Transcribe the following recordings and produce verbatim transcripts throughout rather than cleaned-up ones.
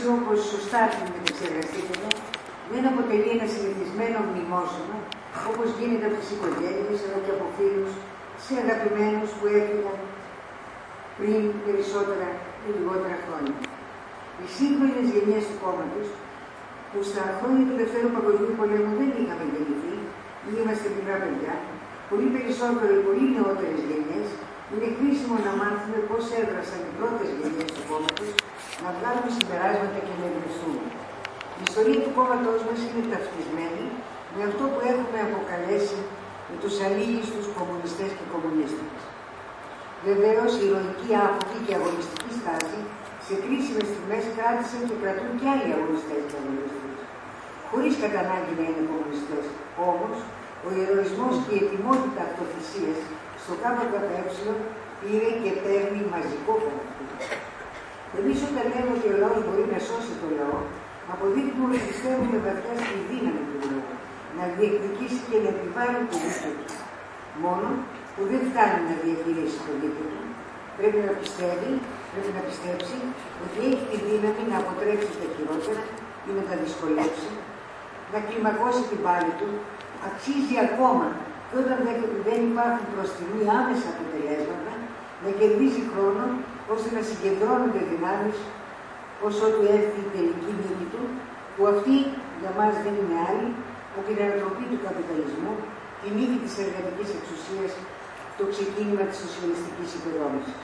σύλληψη, όπως σωστά την επεξεργαστήκαμε, δεν αποτελεί ένα συνηθισμένο μνημόσυνο, όπως γίνεται από τις οικογένειες, αλλά και από φίλους, σε αγαπημένους που έφυγαν πριν περισσότερα ή λιγότερα χρόνια. Οι σύγχρονες γενιές του κόμματος, που στα χρόνια του Δευτέρου Παγκοσμίου Πολέμου δεν είχαμε γεννηθεί, ή είμαστε μικρά παιδιά, πολύ περισσότερο οι πολύ νεότερες γενιές, είναι χρήσιμο να μάθουμε πώς έδρασαν οι πρώτες γενιές του κόμματος, να βγάλουμε συμπεράσματα και να εμπνευστούμε. Η ιστορία του κόμματός μας είναι ταυτισμένη με αυτό που έχουμε αποκαλέσει με τους αλήγιστους κομμουνιστές και κομμουνίστες. Βεβαίως, η ηρωική άφοβη και αγωνιστική στάση σε κρίσιμες στιγμές κράτησαν και κρατούν και άλλοι αγωνιστές και αγωνιστές. Χωρίς κατά ανάγκη να είναι κομμουνιστές. Όμως, ο ηρωισμός και η ετοιμότητα αυτοθυσίας στο ΚΚΕ πήρε και παίρνει μαζικό χαρακτήρα. Εμείς όταν λέμε ότι ο λαός μπορεί να σώσει το λαό, αποδείχνουμε ότι πιστεύουμε βαθιά στη δύναμη του λαού, να διεκδικήσει και να επιβάλλει το δίκαιο του. Μόνο που δεν φτάνει να διαχειρίσει το δίκαιο του. Πρέπει να πιστεύει, πρέπει να πιστέψει ότι έχει τη δύναμη να αποτρέψει τα χειρότερα ή να τα δυσκολέψει, να κλιμακώσει την πάλη του, αξίζει ακόμα και όταν δεν υπάρχουν προς στιγμή άμεσα αποτελέσματα, να κερδίζει χρόνο ώστε να συγκεντρώνονται δυνάμεις ως ότου έρθει η τελική νίκη του, που αυτή για μας δεν είναι άλλη από την ανατροπή του καπιταλισμού, τη νίκη της εργατικής εξουσίας, το ξεκίνημα της σοσιαλιστικής υποδόμησης.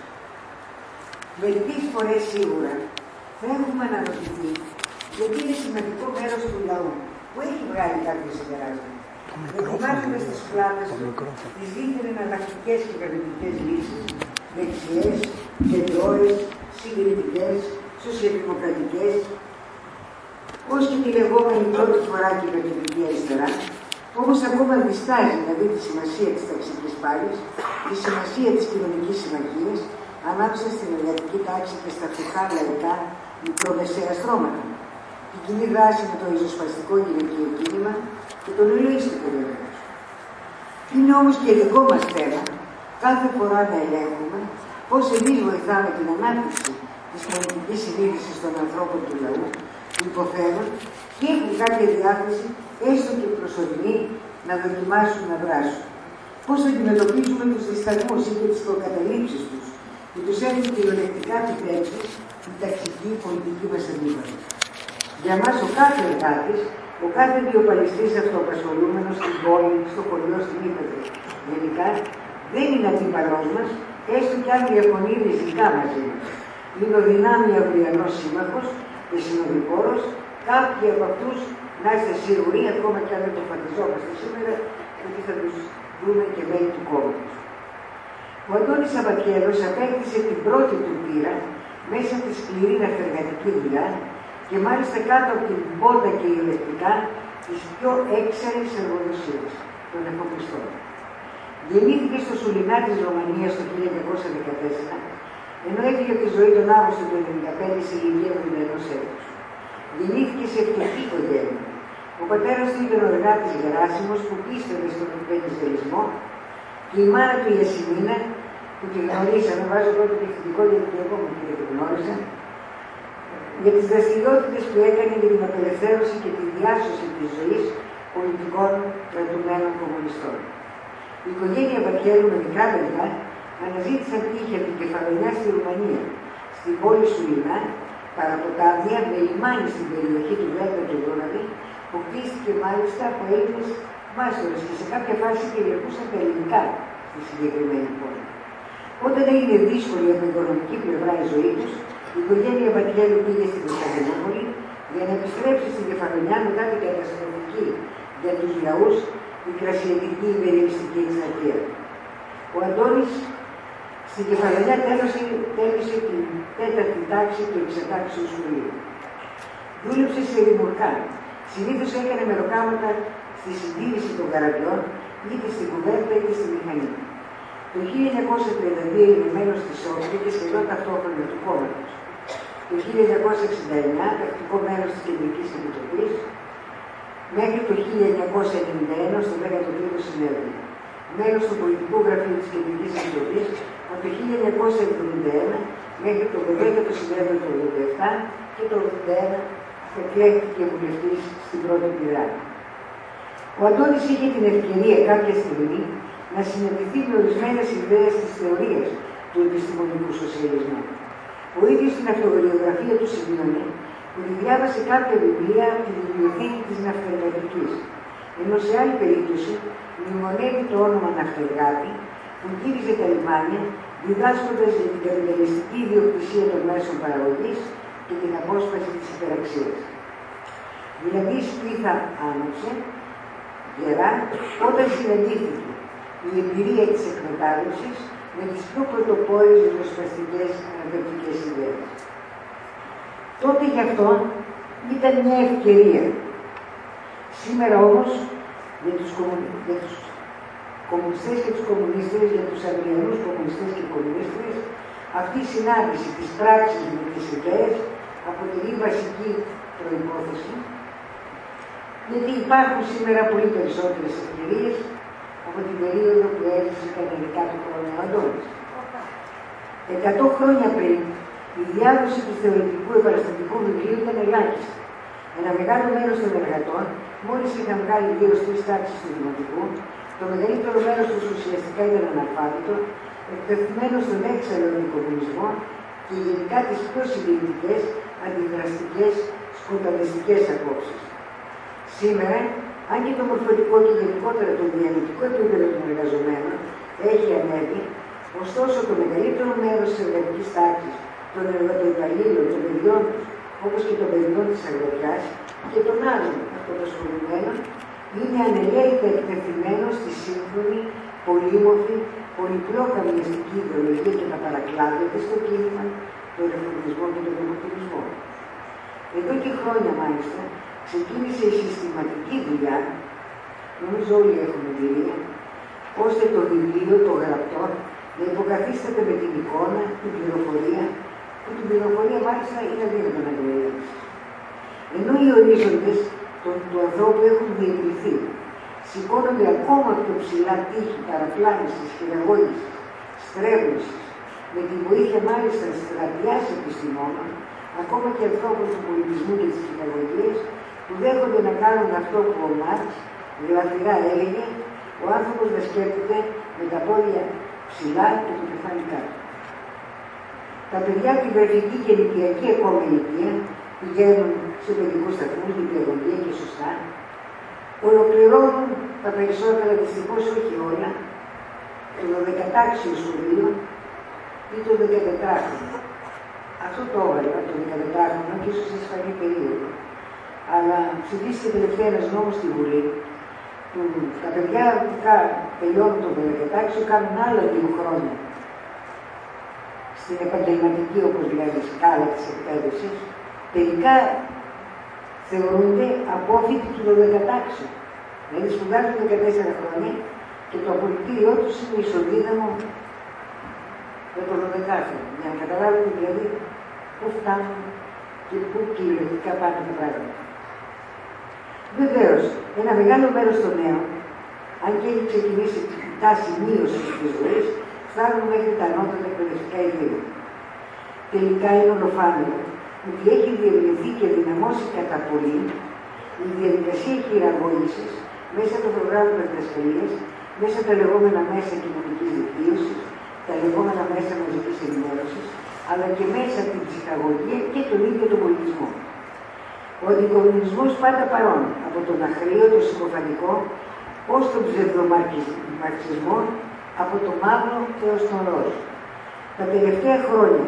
Μερικές φορές σίγουρα θα έχουμε αναρωτηθεί γιατί είναι σημαντικό μέρος του λαού που έχει βγάλει κάποια συμπεράσματα. Γιατί βάζουμε στις πλάτες του τις δίθεν εναλλακτικές και κυβερνητικές λύσεις, δεξιές, κεντρώες, συντηρητικές, σοσιαλδημοκρατικές, ως και τη λεγόμενη πρώτη φορά κυβερνητική αριστερά, όμως ακόμα διστάζει να δει τη σημασία της ταξικής πάλης, τη σημασία της κοινωνικής συμμαχίας ανάμεσα στην εργατική τάξη και στα φτωχά λαϊκά μικρομεσαία στρώματα. Την κοινή δράση με το ριζοσπαστικό γυναικείο κίνημα και τον ελοίστικο βεβαίως. Είναι όμως και δικό μας θέμα κάθε φορά να ελέγχουμε πώς εμείς βοηθάμε την ανάπτυξη της πολιτικής συνείδησης των ανθρώπων του λαού, που υποφέρουν και έχουν κάποια διάθεση, έστω και προσωρινή, να δοκιμάσουν να δράσουν. Πώς αντιμετωπίζουμε τους δισταγμούς ή και τις προκαταλήψεις τους, που τους έχουν κυριολεκτικά επιτρέψει την ταξική πολιτική μας αντίπαλη. Για μας ο κάθε εργάτης, ο κάθε βιοπαλιστής αυτοαπασχολούμενος στην πόλη, στο χωριό, στην ύπεθρο, γενικά δεν είναι αντίπαλός μας, έστω και αν διαφωνεί ριζικά μαζί μας. Είναι ο δυνάμει αυριανός σύμμαχος και συνοδοιπόρος, κάποιοι από αυτούς να είστε σίγουροι, ακόμα και αν δεν το φανταζόμαστε σήμερα, ότι θα τους δούμε και μέλη του κόμματος. Ο Αντώνης Σαββατιέλος απέκτησε την πρώτη του πείρα μέσα από τη σκληρή εργατική δουλειά και μάλιστα κάτω από την πόντα και ηλεκτρικά της πιο έξαρης εργοδοσίας των εφοπλιστών. Γεννήθηκε στο Σουλινά της Ρωμανίας το χίλια εννιακόσια δεκατέσσερα, ενώ έφυγε από τη ζωή τον Αύγουστο του χίλια εννιακόσια εβδομήντα πέντε σε ηλικία εβδομήντα ενός έτους. Γεννήθηκε σε φτωχή οικογένεια. Ο πατέρας του ήταν ο εργάτης Γεράσιμος που πίστευε στον επενδυσμό και η μάνα του η Ασημίνα, που τη γνωρίσαμε, βάζω πρώτο πληθυντικό γιατί και εγώ μου την γνώρισα, για τις δραστηριότητες που έκανε για την απελευθέρωση και τη διάσωση της ζωής πολιτικών κρατουμένων κομμουνιστών. Η οικογένεια Βατιέλου με μικρά παιδιά αναζήτησαν τύχη από την Κεφαλονιά στη Ρουμανία, στην πόλη Σουλινά, παραποτάμια με λιμάνι στην περιοχή του Βέλγα και Δούναβη, που χτίστηκε μάλιστα από Έλληνες μάστορες και σε κάποια φάση κυριαρχούσαν τα ελληνικά στη συγκεκριμένη πόλη. Όταν έγινε δύσκολη από την οικονομική πλευρά η ζωή τους, η οικογένεια Βατιέλου πήγε στην Κωνσταντινούπολη για να επιστρέψει στην Κεφαλονιά μετά την καταστροφική για τους λαούς μικρασιατική υπερελιστική εκστρατεία. Ο Αντώνης στην Κεφαλονιά τέλειωσε, τέλειωσε την τέταρτη τάξη του εξετάξεου σχολείου. Δούλεψε σε ρημουρκά. Συνήθως έκανε μεροκάματα στη συντήρηση των καραβιών, είτε στην κουβέρτα είτε στη μηχανή. Το χίλια εννιακόσια τριάντα δύο είναι μέλος της ΟΚΤΗ και σχεδόν ταυτόχρονα του κόμματος. Το χίλια εννιακόσια εξήντα εννιά τακτικό μέλος της Κεντρικής Επιτροπής, μέχρι το χίλια εννιακόσια ενενήντα ένα στο δέκατο τρίτο συνέδριο. Μέλος του Πολιτικού Γραφείου της Κεντρικής Επιτροπής από το χίλια εννιακόσια εβδομήντα ένα μέχρι το δωδέκατο συνέδριο του ογδόντα επτά και το ογδόντα ένα εκλέχθηκε βουλευτής στην πρώτη πυράτη. Ο Αντώνης είχε την ευκαιρία κάποια στιγμή να συναντηθεί με ορισμένες ιδέες της θεωρίας του επιστημονικού σοσιαλισμού. Ο ίδιος στην αυτοβιογραφία του σημειώνει ότι διάβασε κάποια βιβλία από τη βιβλιοθήκη της Ναυτεργατικής, ενώ σε άλλη περίπτωση μνημονεύει το όνομα Ναυτεργάτη που γύριζε τα λιμάνια διδάσκοντας για την καπιταλιστική ιδιοκτησία των μέσων παραγωγής και την απόσπαση της υπεραξίας. Δηλαδή η σπίθα άνοιξε γερά όταν συναντήθηκε η εμπειρία της εκμετάλλευσης με τις πιο πρωτοπόρες ριζοσπαστικές αναδευτικές ιδέες. Τότε γι' αυτό ήταν μια ευκαιρία. Σήμερα όμως για τους, κομμου... για τους κομμουνιστές και τους κομμουνίστες, για τους αυριανούς κομμουνιστές και κομμουνίστες, αυτή η συνάντηση της πράξης με τις ιδέες αποτελεί βασική προϋπόθεση, γιατί υπάρχουν σήμερα πολύ περισσότερες ευκαιρίες από την περίοδο που έζησε κανονικά του χρόνου ο Αντώνης. Εκατό χρόνια πριν, η διάδοση του θεωρητικού επαναστατικού βιβλίου ήταν ελάχιστη. Ένα μεγάλο μέρος των εργατών, μόλις είχαν βγάλει δύο τρεις τάξεις του δημοτικού, το μεγαλύτερο μέρος τους ουσιαστικά ήταν αναλφάβητο, εκτεθειμένο στον έξαλλο αντικομμουνισμό και γενικά τις πιο συντηρητικές, αντιδραστικές, σκοταδιστικές απόψεις. Σήμερα, αν και το μορφωτικό και γενικότερα το διανοητικό επίπεδο των εργαζομένων έχει ανέβει, ωστόσο το μεγαλύτερο μέρος της εργατικής τάξης, των εργατοϊπαλλήλων, των παιδιών τους, όπως και των παιδιών της αγροτιάς και των άλλων αυτοπασχολημένων, είναι ανελαίητα εκτεθειμένο στη σύγχρονη, πολύμορφη, πολυπλόκα μυστική ιδεολογία και τα παρακλάδια στο κίνημα, τον ρεφορμισμό και τον δημοκρατισμό. Εδώ και χρόνια μάλιστα ξεκίνησε η συστηματική δουλειά, νομίζω όλοι έχουμε εμπειρία, ώστε το βιβλίο, το γραπτό, να υποκαθίσταται με την εικόνα, την πληροφορία, που την πληροφορία μάλιστα είναι αδύνατο να γνωρίζει. Ενώ οι ορίζοντες του ανθρώπου έχουν διευρυνθεί, σηκώνονται ακόμα πιο ψηλά τείχη παραπλάνησης, χειραγώγησης, στρέβλωσης, με τη βοήθεια μάλιστα στρατιάς επιστημόνων, ακόμα και ανθρώπων του πολιτισμού και της ψυχαγωγίας, που δέχονται να κάνουν αυτό που ο Μάρξ γλαφυρά έλεγε, ο άνθρωπος να σκέφτεται με τα πόδια ψηλά και το κεφάλι κάτω. Τα παιδιά από την βρεφική και ηλικιακή ακόμα ηλικία πηγαίνουν σε παιδικούς σταθμούς, νηπιαγωγεία και σωστά, ολοκληρώνουν τα περισσότερα, δυστυχώς όχι όλα, το δωδεκατάξιο σχολείο ή το δεκατετράχρονο. Αυτό το έβαλα, το δεκατετράχρονο, και ίσως σε σφαγή περίοδο. Αλλά ψηφίστηκε τελευταία ένας νόμος στη Βουλή, που τα παιδιά που τελειώνουν το δεκατάξιο κάνουν άλλα δύο χρόνια στην επαγγελματική, όπως λέμε, σκάλα της εκπαίδευσης, τελικά θεωρούνται απόφοιτοι του δωδεκατάξιου. Δηλαδή σπουδάζουν δεκατέσσερα χρόνια και το απολυτήριό τους είναι ισοδύναμο με το δωδεκάχρονο. Για να καταλάβετε δηλαδή πού φτάνουν και πού κυριολεκτικά πάνε τα πράγματα. Βεβαίως, ένα μεγάλο μέρος των νέων, αν και έχει ξεκινήσει η τάση μείωση της ζωής, φτάνουν μέχρι τα ανώτατα εκπαιδευτικά ιδρύματα. Τελικά είναι ολοφάνερο ότι έχει διευρυνθεί και δυναμώσει κατά πολύ η διαδικασία χειραγώγησης μέσα από το πρόγραμμα διδασκαλίας, μέσα από τα λεγόμενα μέσα κοινωνικής δικτύωσης, τα λεγόμενα μέσα μαζικής ενημέρωσης, αλλά και μέσα από την ψυχαγωγία και τον ίδιο τον πολιτισμό. Ο αντικομμουνισμός πάντα παρόν, από τον αχρείο, το συκοφαντικό, ως τον ψευδομαρξισμό, από το μαύρο έως τον ροζ. Τα τελευταία χρόνια,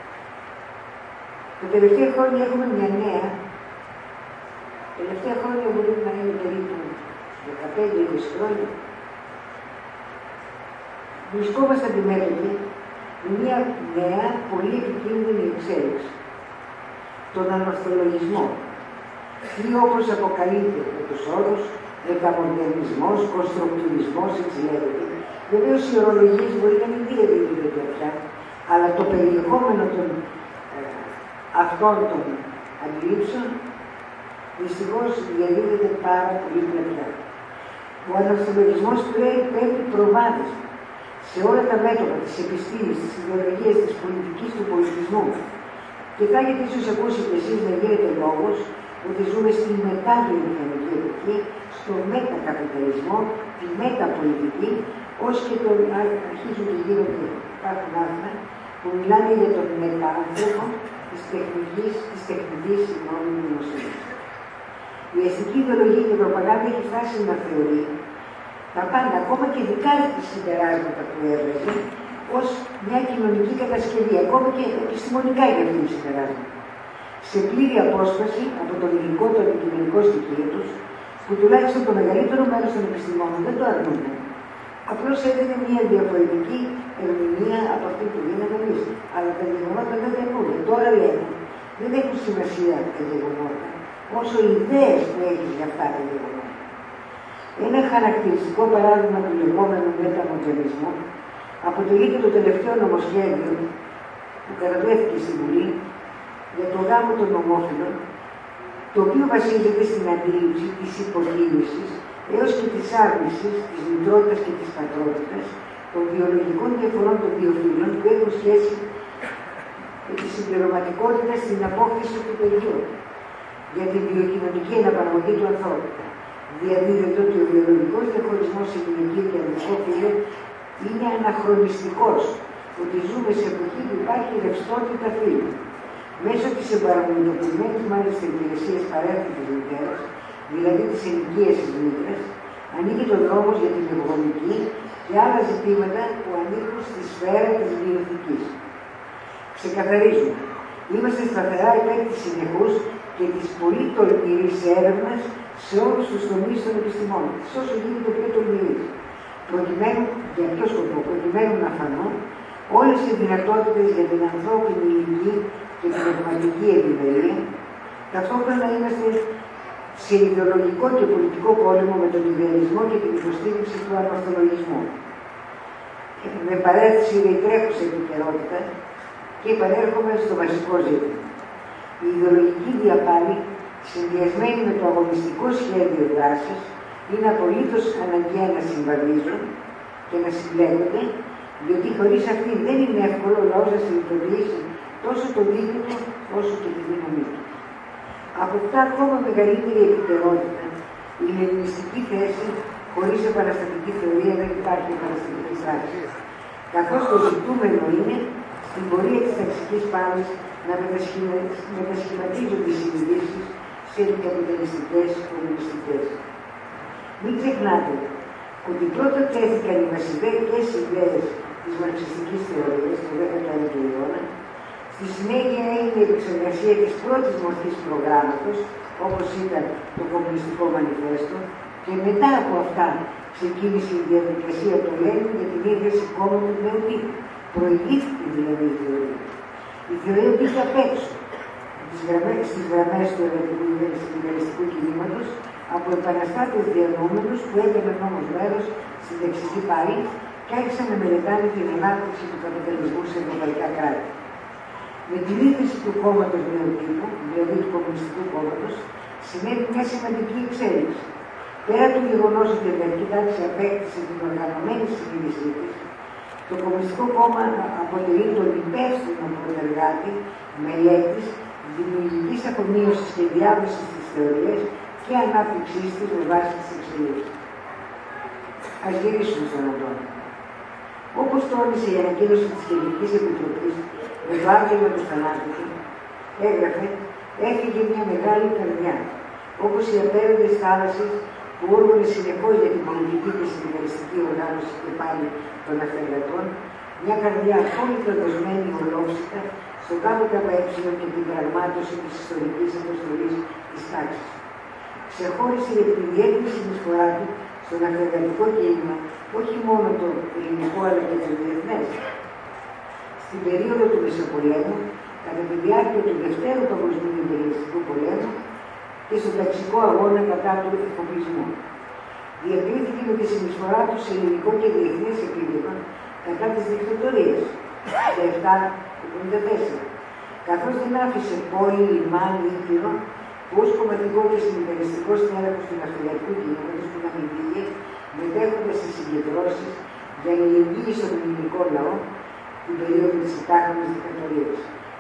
τα τελευταία χρόνια έχουμε μια νέα, τα τελευταία χρόνια μπορεί να είναι περίπου δεκαπέντε είκοσι χρόνια, βρισκόμαστε αντιμέτωποι με μια νέα, πολύ επικίνδυνη εξέλιξη. Τον ανορθολογισμό, ή όπως αποκαλείται με τους όρους, μεταμοντερνισμός, κονστρουκτουρισμός, έτσι λέγεται. Βεβαίως οι ορολογίες μπορεί να μην διαδίδονται πια, αλλά το περιεχόμενο των ε, αυτών των αντιλήψεων δυστυχώς διαδίδεται πάρα πολύ πλατιά. Ο ανορθολογισμός παίρνει προβάδισμα σε όλα τα μέτωπα της επιστήμης, της ιδεολογίας, της πολιτικής, του πολιτισμού, Και θα έχετε ίσως ακούσει και εσείς να γίνεται λόγος ότι ζούμε στην μεταβιομηχανική εποχή, στο μετακαπιταλισμό, τη μεταπολιτική, ως και το αρχίζουν και γίνονται υπάρχουν άρθρα που μιλάνε για τον μετάνθρωπο της τεχνικής, της τεχνικής συγγνώμη νοημοσύνης. Η αστική ιδεολογία και η προπαγάνδα έχει φτάσει να θεωρεί τα πάντα, ακόμα και δικά της συμπεράσματα που έβραζε, ως μια κοινωνική κατασκευή, ακόμα και επιστημονικά για αυτήν τη συμπεράσματα. Σε πλήρη απόσπαση από τον υλικό των κοινωνικών στοιχείων τους, που τουλάχιστον το μεγαλύτερο μέρος των επιστημόνων δεν το αρνούνται. Απλώς έδινε μια διαφορετική ερμηνεία από αυτή που δίναμε εμείς. Αλλά τα γεγονότα δεν τα αρνούνται. Τώρα λένε, δεν έχουν σημασία τα γεγονότα, όσο οι ιδέες που έχει για αυτά τα γεγονότα. Ένα χαρακτηριστικό παράδειγμα του λεγόμενου μεταμοντernισμού αποτελείται το τελευταίο νομοσχέδιο που κατατέθηκε στη Βουλή για το γάμο των ομόφυλων, το οποίο βασίζεται στην αντίληψη της υποκίνησης έως και της άρνησης της μητρότητας και της πατρότητας των βιολογικών διαφορών των δύο φύλων που έχουν σχέση με τη συμπληρωματικότητα στην απόκτηση του παιδιού για την βιοκοινωνική αναπαραγωγή του ανθρώπου. Διαδίδεται ότι ο βιολογικός διαχωρισμός σε γυναικείο και ανδρικό φύλο είναι αναχρονιστικός, ότι ζούμε σε εποχή που υπάρχει ρευστότητα φύλου. Μέσω της εμπαραγωγικοποιημένης μάλιστα υπηρεσίας παρέμβασης της μητέρας, δηλαδή της ενοικίας της μήτρας, ανοίγει τον δρόμο για την ευγονική και άλλα ζητήματα που ανήκουν στη σφαίρα της βιοθικής. Ξεκαθαρίζουμε. Είμαστε σταθερά υπέρ της συνεχούς και της πολύ τολμηρής έρευνας σε όλους τους τομείς των επιστημών, σε όσο γίνεται πιο τολμηρής. Προκειμένου, για ποιο σκοπό, προκειμένου να φανούν όλες οι δυνατότητες για την ανθρώπινη ηλική και την πνευματική ευημερία, ταυτόχρονα είμαστε σε ιδεολογικό και πολιτικό πόλεμο με τον ιδεαλισμό και την υποστήριξη του ανορθολογισμού. Με παρέθεση η τρέχουσα επικαιρότητα και επανέρχομαι στο βασικό ζήτημα. Η ιδεολογική διαπάλη, συνδυασμένη με το αγωνιστικό σχέδιο δράσης, είναι απολύτως αναγκαία να συμβαδίζουν και να συμπλέκονται, διότι χωρίς αυτή δεν είναι εύκολο ο λαός να συνειδητοποιήσει τόσο το δίκαιο του όσο και τη δύναμή του. Αποκτά ακόμα μεγαλύτερη επικαιρότητα η ελληνιστική θέση χωρίς επαναστατική θεωρία δεν υπάρχει επαναστατική τάξη, καθώς το ζητούμενο είναι στην πορεία της ταξικής πάλης να μετασχηματίζονται οι συνειδήσεις σε καπιταλιστικές κομμουνιστικές. Μην ξεχνάτε ότι πρώτα τέθηκαν οι βασιλικές ιδέες της μαρξιστικής θεωρίας το δέκατο έβδομο αιώνα, στη συνέχεια έγινε η επεξεργασία της πρώτης μορφής προγράμματος, όπως ήταν το Κομμουνιστικό Μανιφέστο, και μετά από αυτά ξεκίνησε η διαδικασία του Λένιν για την ίδρυση κόμματος νέου τύπου. Προηγήθηκε δηλαδή η θεωρία. Η θεωρία μπήκε απ' έξω στις γραμμές του συνδικαλιστικού κινήματος από επαναστάτες διανοούμενους που έκαναν όμως μέρος στην δεξική πάλη και άρχισαν να μελετάνε την ανάπτυξη του καπιταλισμού σε ευρωπαϊκά κράτη. Με την ίδρυση του κόμματος νέου τύπου, δηλαδή του Κομμουνιστικού Κόμματος, συνέβη μια σημαντική εξέλιξη. Πέρα του γεγονός ότι η Ελληνική τάξη απέκτησε την οργανωμένη συνείδησή της, το Κομμουνιστικό Κόμμα αποτελεί τον υπεύθυνο προτεργάτη μελέτης, δημιουργικής αφομοίωσης και διάβασης της θεωρίας και ανάπτυξής της με βάση τις εξελίξεις. Ας γυρίσουμε στον Αντώνη. Όπως τόνισε η ανακοίνωση της Κεντρικής Επιτροπής με το άγγελμα του θανάτου του, έγραφε, έφυγε μια μεγάλη καρδιά, όπως οι απέραντες θάλασσες που όργωνε συνεχώς για την πολιτική και συνδικαλιστική οργάνωση και πάλι των αυτεργατών, μια καρδιά απόλυτα δοσμένη ολόψυχα στο ΚΚΕ και την πραγμάτωση της ιστορικής αποστολής της τάξης. Ξεχώρισε για την ιδιαίτερη συνεισφορά του στον αυτεργατικό κίνημα, όχι μόνο το ελληνικό αλλά και το διεθνές. Στην περίοδο του Μεσοπολέμου, κατά τη διάρκεια του Δευτέρου Παγκοσμίου Υπερελιστικού Πολέμου και στον ταξικό αγώνα κατά του εφοπλισμού. Διακρίθηκε με τη συνεισφορά του σε ελληνικό και διεθνές επίπεδο κατά της δικτατορίας το επτά εβδομήντα τέσσερα, καθώς δεν άφησε πόλη, λιμάνι, ήπειρο που ως κομματικό και συνδικαλιστικό στέλεχος του ναυτιλιακού κινήματος που να μην πήγε, μετέχοντας στις συγκεντρώσεις για αλληλεγγύη στον ελληνικό λαό την περίοδο της υπάχανης δικτατορίας.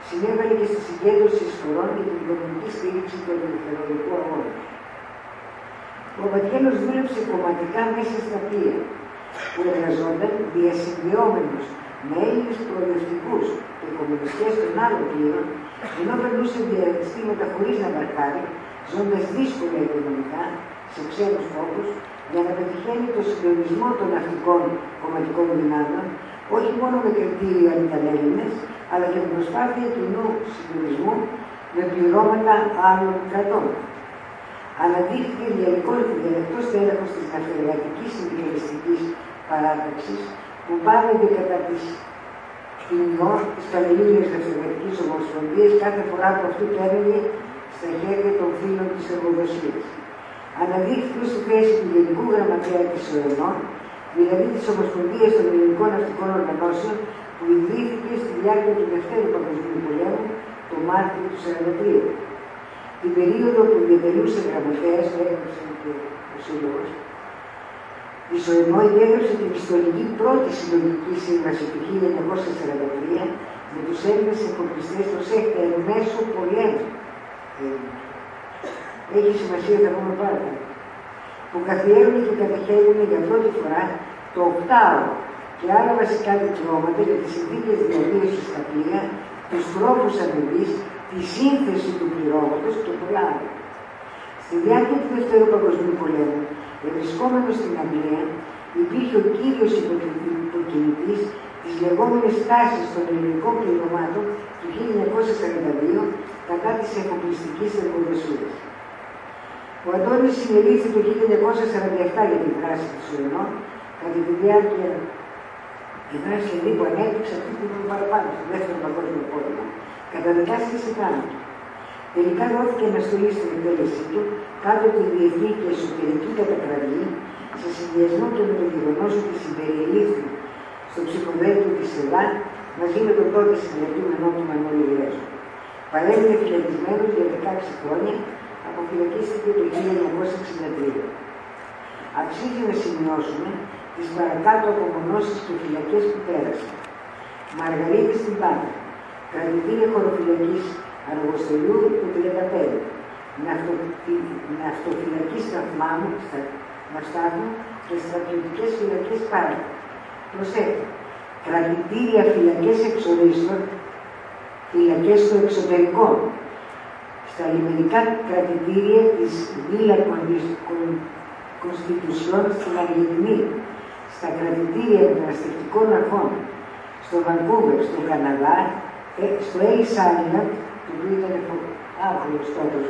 συνέβαλε και στη συγκέντρωση εισφορών και την οικονομική στήριξη του ελευθεροτικού αγώνα. Ο Βατιέλος δούλεψε κομματικά μέσα στα πλοία, που εργαζόταν διασυνδεόμενος με Έλληνες προοδευτικούς και κομμουνιστές των άλλων πλοίων, ενώ περνούσε διαστήματα χωρίς να μπαρκάρει, ζώντας δύσκολα οικονομικά σε ξένους τόπους, για να πετυχαίνει το συντονισμό των ναυτικών κομματικών δυνάμεων, όχι μόνο με κριτήριο αν ήταν Έλληνες, αλλά και με προσπάθεια κοινού συντονισμού με πληρώματα άλλων κρατών. Αναδείχθηκε διαλεκτός τέλεχος της ναυτεργατικής συνδικαλιστικής παράταξης, που πάβεται κατά της ποινιό της Πανελλήνιας Ναυτεργατικής Ομοσπονδίας κάθε φορά που αυτού πέραγε στα χέρια των φίλων της εργοδοσίας. Αναδείχθηκε στη θέση του Γενικού Γραμματέα της ΟΕΝΟ, δηλαδή της Ομοσπονδίας των Ελληνικών Ναυτικών Οργανώσεων, που ιδρύθηκε στη διάρκεια του Δευτέρου Παγκοσμίου Πολέμου το Μάρτιο του χίλια εννιακόσια σαράντα τρία. Την περίοδο που διατελούσε γραμματέας, το έγραψε και ο Σύλλογος, η ΟΕΝΟ υπέγραψε την ιστορική πρώτη συλλογική σύμβαση του χίλια εννιακόσια σαράντα τρία με τους Έλληνες εφοπλιστές, προσέχετε, εν μέσω πολέμου. Έχει σημασία, θα πούμε πάρα πολύ. Που καθιέρωνε και κατεχέγωνε για πρώτη φορά το οκτάωρο και άλλα βασικά δικαιώματα για τις συνθήκες διαβίωσης στα πλοία, τους τρόπους αμοιβής, τη σύνθεση του πληρώματος και πολλά άλλα. Στη διάρκεια του Δευτέρου Παγκοσμίου Πολέμου, ευρισκόμενος στην Αγγλία, υπήρχε ο κύριος υποκινητής της λεγόμενης τάσης των ελληνικών πληρωμάτων του χίλια εννιακόσια σαράντα δύο κατά της εφοπλιστικής εργοδοσίας. Ο Αντώνης συνελήφθη το χίλια εννιακόσια σαράντα επτά για τη δράση της ΟΕΝΟ, κατά τη διάρκεια η δράση δηλαδή που ανέπτυξε αυτή που ήταν παραπάνω στο Δεύτερο Παγκόσμιο Πόλεμο, καταδικάστηκε σε θάνατο. Τελικά δόθηκε αναστολή στην εκτέλεσή του κάτω από τη διεθνή και εσωτερική κατακραυγή, σε συνδυασμό και με το γεγονός ότι συμπεριελήφθη στο ψυχοδέλτιο της ΕΔΑ μαζί με τον τότε συνεργούμενό του Μανώλη Ρέζο. Παρέμεινε φυλακισμένος για δεκαέξι χρόνια, αποφυλακίστηκε το χίλια εννιακόσια εξήντα τρία. Αξίζει να σημειώσουμε τις παρακάτω απομονώσεις και φυλακές που πέρασαν. Μαργαρίτη στην Πάτρα, κρατητήρια χωροφυλακής Αργοστολιού του τριάντα πέντε, ναυτοφυλακή Σταθμάνου, Μαστάθμου και στρατιωτικές φυλακές Πάρου. Προσέχτε, κρατητήρια φυλακές εξορίστων, φυλακές στο εξωτερικό, στα λιμενικά κρατητήρια της Βίλα Κωνστιτουσιών στην Αργεντινή, στα κρατητήρια μεταναστευτικών αρχών, στο Βανκούβερ, στο Καναδά, στο Ellis Island, το οποίο ήταν άγριος τότε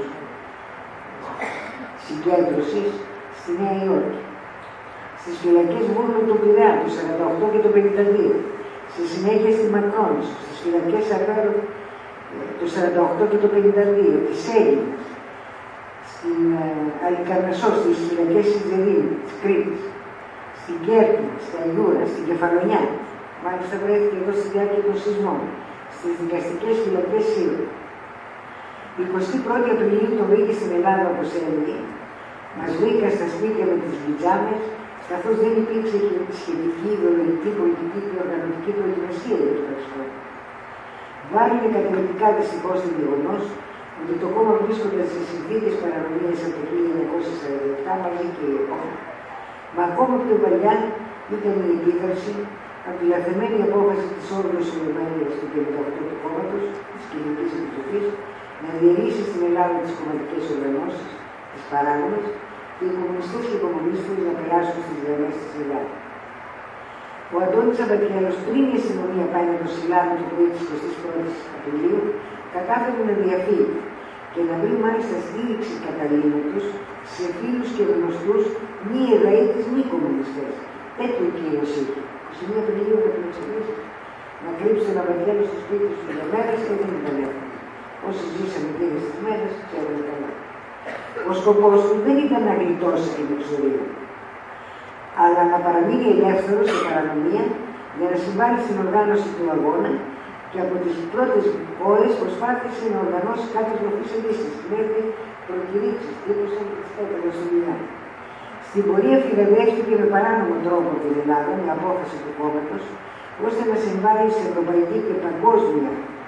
συγκέντρωσης, στη Νέα Υόρκη, στις φυλακές Βούρλου του Πειραιά, το σαράντα οκτώ και το πενήντα δύο, στη συνέχεια στη Μακρόνησο, στις φυλακές Αβέρου, το σαράντα οκτώ και το πενήντα δύο, της Έγινας, στην ε, Αλικαρνασσό, στις φυλακές Σιδερίνη, της Κρήτης, στην Κέρκυρα, στα Ιγούρα, στην Κεφαλονιά, μάλιστα βρέθηκε εδώ στη διάρκεια των σεισμών, στις δικαστικές φυλακές Σύρου. Η εικοστή πρώτη Απριλίου το βρήκε στην Ελλάδα όπως έλεγε, μας βρήκα στα σπίτια με τις πιτζάμες, καθώς δεν υπήρξε σχετική ιδεολογική, πολιτική και οργανωτική προετοιμασία για το ταξικό. Βάλει κατηγορητικά δυστυχώς το γεγονός ότι το κόμμα βρίσκονταν σε συνθήκες παρανομίας από το χίλια εννιακόσια σαράντα επτά μαζί και η ΕΠΟ, μα ακόμα πιο παλιά ήταν η επίδραση από τη λαθεμένη απόφαση της όγδοης Ολομέλειας του πενήντα οκτώ του κόμματος, της Κοινωνικής Επιτροπής, να διαιρήσει στην Ελλάδα τις κομματικές οργανώσεις, τις παράνομες, και οι κομμουνιστές και οι κομμουνίστες να περάσουν στις γραμμές της Ελλάδα. Ο Αντώνης Αμπατιέλος, πριν η αστυνομία πάει να το συλλάβει το πρωί της εικοστής πρώτης Απριλίου, κατάφερε να διαφύγει και να βρει μάλιστα στήριξη καταλήμματος σε φίλους και γνωστούς μη εδαίτες μη κομμουνιστές. Τέτοιο κύριος είχε. είκοσι μία Απριλίου θα τον εξηγήσει να κρύψει τον Αμπατιέλο στο σπίτι του για μέρες και δεν ήταν εύκολο. Όσοι ζήσαμε εκείνες τις μέρες, ξέρουν καλά. Ο σκοπός του δεν ήταν να γλιτώσει την εξορία, αλλά να παραμείνει ελεύθερος σε παρανομία για να συμβάλλει στην οργάνωση του αγώνα και από τις πρώτες ώρες προσπάθησε να οργανώσει κάποιες μορφές ενίσχυσης, μέχρι προκηρύξεις, τύπωσαν και τις έπαιρνε στη δουλειά. Στην πορεία φυλαδεύτηκε με παράνομο τρόπο την Ελλάδα με απόφαση του κόμματος, ώστε να συμβάλλει σε ευρωπαϊκή και παγκόσμια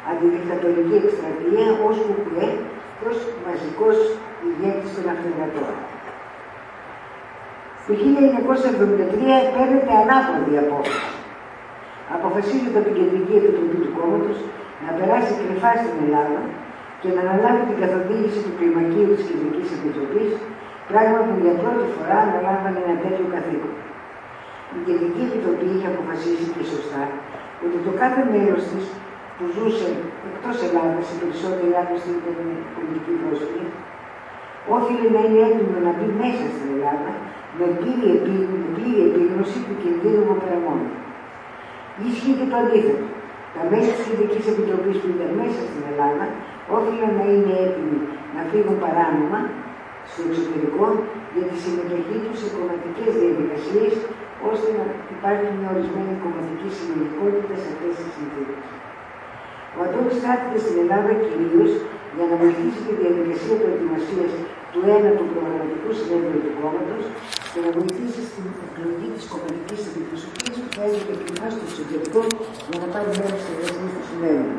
αντιδικτατορική εκστρατεία ως κουκουέ και ως μαζικός ηγέτης των αυτεργατών. Το χίλια εννιακόσια εβδομήντα τρία παίρνεται ανάποδη απόφαση. Αποφασίζεται από την Κεντρική Επιτροπή του Κόμματος να περάσει κρυφά στην Ελλάδα και να αναλάβει την καθοδήγηση του κλιμακίου της Κεντρικής Επιτροπής, πράγμα που για πρώτη φορά αναλάμβανε ένα τέτοιο καθήκον. Η Κεντρική Επιτροπή είχε αποφασίσει και σωστά ότι το κάθε μέλος της που ζούσε εκτός Ελλάδας, οι περισσότεροι άλλοι ήταν πολιτικοί πρόσφυγες, όφιλε να είναι έτοιμο να μπει μέσα στην Ελλάδα με πλήρη επίγνωση του κινδύνου που περαμώνει. Ίσχυε και το αντίθετο. Τα μέλη της Κεντρικής Επιτροπής που ήταν μέσα στην Ελλάδα όφιλαν να είναι έτοιμοι να φύγουν παράνομα στο εξωτερικό για τη συμμετοχή τους σε κομματικές διαδικασίες, ώστε να υπάρχει μια ορισμένη κομματική συλλογικότητα σε αυτές τις συνθήκες. Ο Αντώνης στάθηκε στην Ελλάδα κυρίως για να βοηθήσει τη διαδικασία προετοιμασίας του ένατου προγραμματικού συνέδριου του κόμματος και να βοηθήσει στην εκλογή της κομματικής αντιπροσωπείας που θα έγινε κρυφά στο εξωτερικό για να πάρει μέρος στις εργασίες του συνέδριου.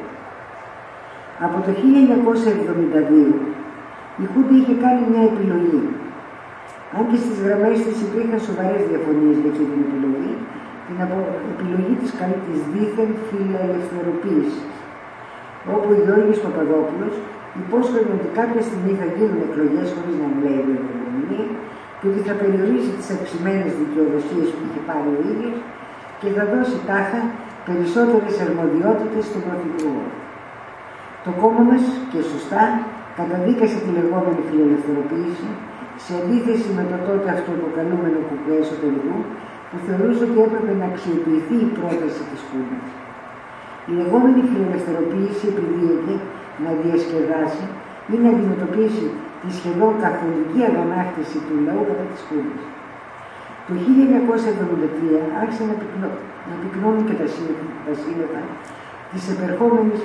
Από το χίλια εννιακόσια εβδομήντα δύο η Χούντα είχε κάνει μια επιλογή. Αν και στις γραμμές της υπήρχαν σοβαρές διαφωνίες για αυτή την επιλογή, την επιλογή της καλή της δίθεν φιλελευθεροποίησης, όπου ο Γιώργος Παπαδόπουλος υπόσχεται ότι κάποια στιγμή θα γίνουν εκλογές χωρίς να μιλάει για την κοινωνία και ότι θα περιορίσει τις αυξημένες δικαιοδοσίες που είχε πάρει ο ίδιος και θα δώσει τάχα περισσότερες αρμοδιότητες στον Πρωθυπουργό. Το κόμμα μας, και σωστά, καταδίκασε τη λεγόμενη φιλελευθεροποίηση, σε αντίθεση με το τότε αυτοαποκαλούμενο κουκουέ εσωτερικού, που θεωρούσε ότι έπρεπε να αξιοποιηθεί η πρόταση της Χούντας. Η λεγόμενη φιλελευθεροποίηση επιδίωκε να διασκεδάσει ή να αντιμετωπίσει τη σχεδόν καθολική αγανάκτηση του λαού κατά της Χούντας. Το χίλια εννιακόσια εβδομήντα τρία άρχισε να, πυκνώ, να πυκνώνουν και τα σύννεφα της επερχόμενης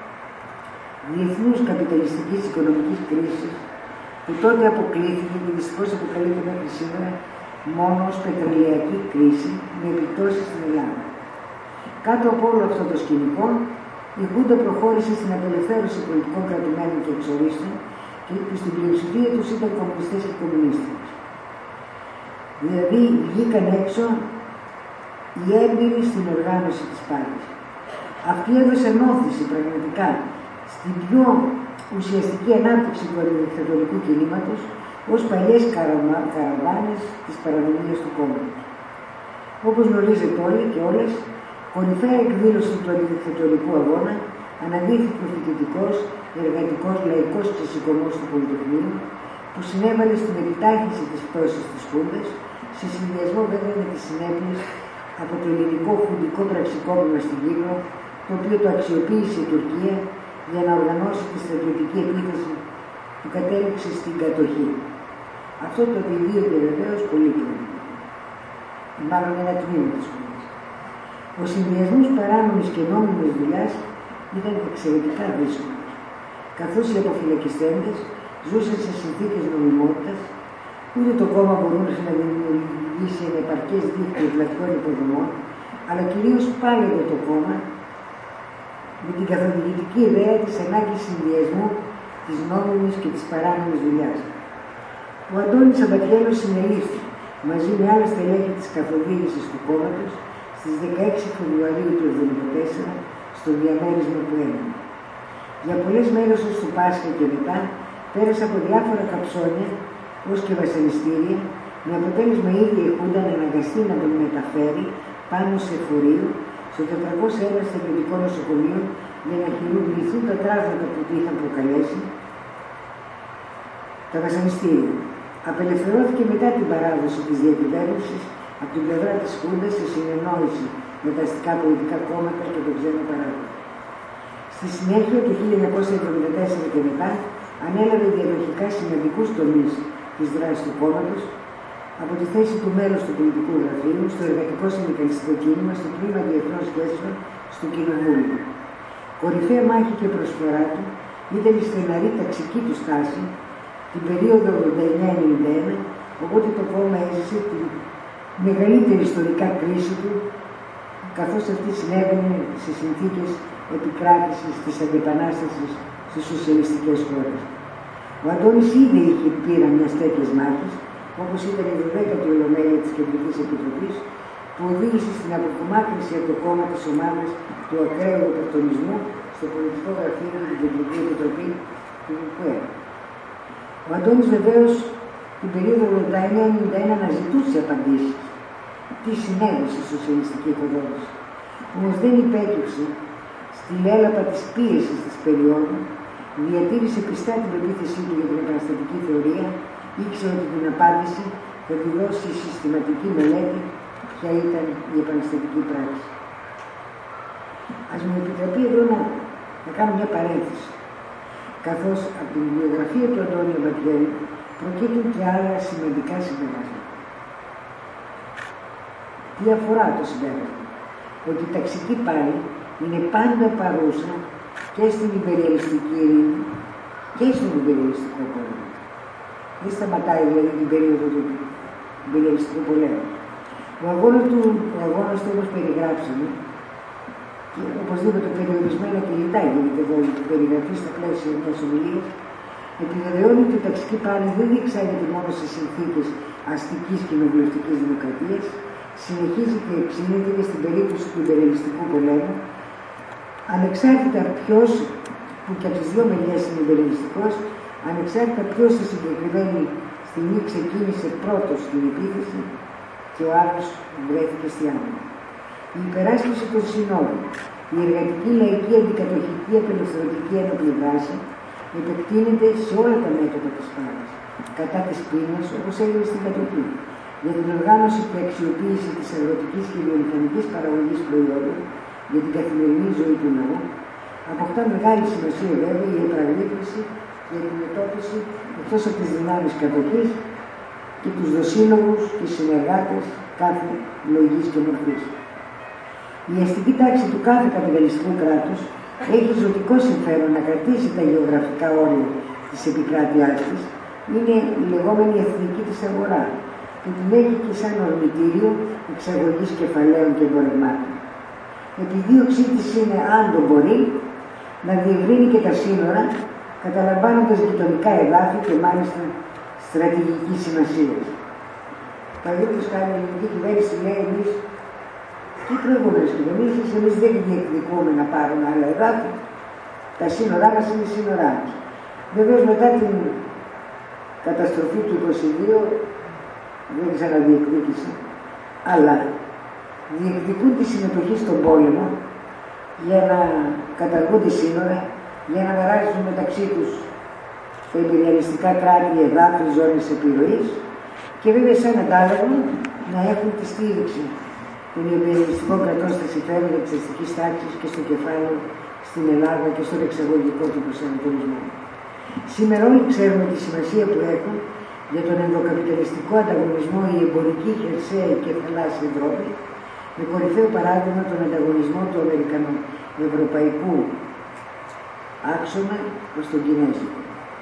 διεθνούς καπιταλιστικής οικονομικής κρίσης, που τότε αποκλείθηκε και δυστυχώς αποκαλείται μέχρι σήμερα μόνο ως πετρελαιακή κρίση με επιπτώσεις στην Ελλάδα. Κάτω από όλο αυτό το σκηνικό, η Χούντα προχώρησε στην απελευθέρωση πολιτικών κρατουμένων και εξορίστων και που στην πλειοψηφία τους ήταν κομμουνιστές και κομμουνίστες. Δηλαδή βγήκαν έξω οι έμπειροι στην οργάνωση της πάλης. Αυτή έδωσε όθηση πραγματικά στην πιο ουσιαστική ανάπτυξη του αντιδικτατορικού κινήματος ως παλιές καραβάνες της παρανομίας του κόμματος. Όπως γνωρίζετε όλοι και όλες, κορυφαία εκδήλωση του αντιδικτατορικού αγώνα αναδείχθηκε ο φοιτητικός, εργατικός, λαϊκός ξεσηκωμός του Πολυτεχνείου, που συνέβαλε στην επιτάχυνση της πτώσης της Χούντας, σε συνδυασμό βέβαια με τις συνέπειες από το ελληνικό χουντικό πραξικόπημα στην Κύπρο, το οποίο το αξιοποίησε η Τουρκία για να οργανώσει τη στρατιωτική επίθεση που κατέληξε στην κατοχή. Αυτό το επιδίωκε βεβαίως πολύ καιρό. Μάλλον ένα τμήμα της χώρας. Ο συνδυασμός παράνομης και νόμιμης δουλειάς ήταν εξαιρετικά δύσκολος, καθώς οι αποφυλακιστέντες ζούσαν σε συνθήκες νομιμότητας, ούτε το κόμμα μπορούσε να δημιουργήσει ένα επαρκές δίκτυο πλατικών υποδομών, αλλά κυρίως πάλευε το κόμμα με την καθοδηγητική ιδέα της ανάγκης συνδυασμού της νόμιμης και της παράνομης δουλειάς. Ο Αντώνης Αμπατιέλος συνελήφθη μαζί με άλλα στελέχη της καθοδήγησης του κόμματος στις δεκαέξι Φεβρουαρίου του χίλια εννιακόσια εβδομήντα τέσσερα στο διαμέρισμα που έγινε. Για πολλές μέρες ως το Πάσχα και μετά πέρασε από διάφορα καψόνια ως και βασανιστήρια, με αποτέλεσμα η ίδια η Χούντα να αναγκαστεί να τον μεταφέρει πάνω σε φορείο στο τετρακόσια ένα στρατιωτικό νοσοκομείο για να χειρουργηθούν τα τραύματα που του είχαν προκαλέσει τα βασανιστήρια. Απελευθερώθηκε μετά την παράδοση της διακυβέρνησης από την πλευρά της Χούντας σε συνεννόηση με τα αστικά πολιτικά κόμματα και τον ξένο παράγοντα. Στη συνέχεια, το χίλια εννιακόσια εβδομήντα τέσσερα και μετά, ανέλαβε διαδοχικά σημαντικούς τομείς της δράσης του κόμματος, από τη θέση του μέλους του πολιτικού γραφείου, στο εργατικό συνδικαλιστικό κίνημα, στο τμήμα διεθνών σχέσεων, στο κοινοβούλιο. Κορυφαία μάχη και προσφορά του ήταν η στεναρή ταξική του στάση την περίοδο ογδόντα εννιά ενενήντα ένα, οπότε το κόμμα έζησε τη μεγαλύτερη ιστορικά κρίση του, καθώς αυτή συνέβαινε σε συνθήκες επικράτησης της αντιεπανάστασης στις σοσιαλιστικές χώρες. Ο Αντώνης ήδη είχε πείρα μιας τέτοιας μάχης, όπως ήταν η δωδέκατη ολομέλεια της Κεντρικής Επιτροπής, που οδήγησε στην αποκομμάτρηση από το κόμμα της ομάδας του ακραίου οπορτουνισμού στο πολιτικό γραφείο του Κεντρική Επιτροπή του ΟΚΕ. Ο Αντώνης βεβαίως την περίοδο ογδόντα εννέα ενενήντα ένα αναζητούσε απαντήσεις. Τι συνέβη στη σοσιαλιστική οικοδόμηση. Όμως δεν υπέκυψε στη λέλαπα της πίεσης της περίοδου, διατήρησε πιστά την πεποίθησή του για την επαναστατική θεωρία, ήξερε ότι την απάντηση θα τη δώσει η συστηματική μελέτη ποια ήταν η επαναστατική πράξη. Ας μου επιτραπεί εδώ να, να κάνω μια παρένθεση. Καθώς από την βιογραφία του Αντώνιου Μπατιέρη προκύπτουν και άλλα σημαντικά συμπεράσματα. Τι αφορά το συμπέρασμα? Ότι η ταξική πάλι είναι πάντα παρούσα και στην υπεριαλιστική ειρήνη και στον υπεριαλιστικό πόλεμο. Δεν σταματάει δηλαδή την περίοδο του υπεριαλιστικού πολέμου. Ο αγώνας του, ο αγώνας του όπως περιγράψαμε, και οπωσδήποτε περιορισμένα και λιτά γίνεται εδώ η περιγραφή στα πλαίσια μιας ομιλίας, επιβεβαιώνει ότι η ταξική πάλι δεν διεξάγεται μόνο σε συνθήκες αστικής κοινοβουλευτικής δημοκρατίας, συνεχίζει και εξήνεται και στην περίπτωση του υπεριαλιστικού πολέμου, ανεξάρτητα ποιος, που και από τις δύο μεριές είναι υπεριαλιστικός, ανεξάρτητα ποιος στη συγκεκριμένη στιγμή ξεκίνησε πρώτος την επίθεση και ο άλλος βρέθηκε στη άμυνα. Η υπεράσπιση των συνόρων, η εργατική, λαϊκή, αντικατοχική, απελευθερωτική ένοπλη δράση επεκτείνεται σε όλα τα μέτωπα της πάλης, κατά της πείνας, όπως έγινε στην κατοχή, για την οργάνωση και αξιοποίηση της αγροτικής και βιομηχανικής παραγωγής προϊόντων για την καθημερινή ζωή του λαού, αποκτά μεγάλη σημασία βέβαια η επραγρύπνηση για την μετώπιση εκτός από τις δυνάμεις κατοχής και τους δοσύλλογους και συνεργάτες κάθε λογής και μορφής. Η αστική τάξη του κάθε καπιταλιστικού κράτους έχει ζωτικό συμφέρον να κρατήσει τα γεωγραφικά όρια της επικράτειάς της, είναι η λεγόμενη εθνική της αγορά, που την έχει και σαν ορμητήριο εξαγωγής κεφαλαίων και εμπορευμάτων. Επιδίωξή της είναι, αν το μπορεί, να διευρύνει και τα σύνορα, καταλαμβάνοντας γειτονικά εδάφη και μάλιστα στρατηγική σημασία. Παραδείγματος χάρη, η ελληνική κυβέρνηση λέει εμείς και οι προηγούμενες κυβερνήσεις, εμείς δεν διεκδικούμε να πάρουμε άλλα εδάφη, τα σύνορά μας είναι οι σύνορά μας. Βεβαίως μετά την καταστροφή του είκοσι δύο δεν ξαναδιεκδίκησε, αλλά διεκδικούν τη συμμετοχή στον πόλεμο για να καταργούνται σύνορα, για να αναράζουν μεταξύ τους τα υπεριαλιστικά κράτη, εδάφη, ζώνες επιρροής και βέβαια σαν αντάλλαγμα να έχουν τη στήριξη των υπεριαλιστικών κρατών στα συμφέροντα της αστικής τάξης και στο κεφάλαιο στην Ελλάδα και στον εξαγωγικό του προσανατολισμό. Σήμερα όλοι ξέρουμε τη σημασία που έχουν για τον ενδοκαπιταλιστικό ανταγωνισμό η εμπορική, χερσαία και θαλάσσια Ευρώπη, με κορυφαίο παράδειγμα τον ανταγωνισμό του αμερικανοευρωπαϊκού άξονα προς τον Κινέζικο.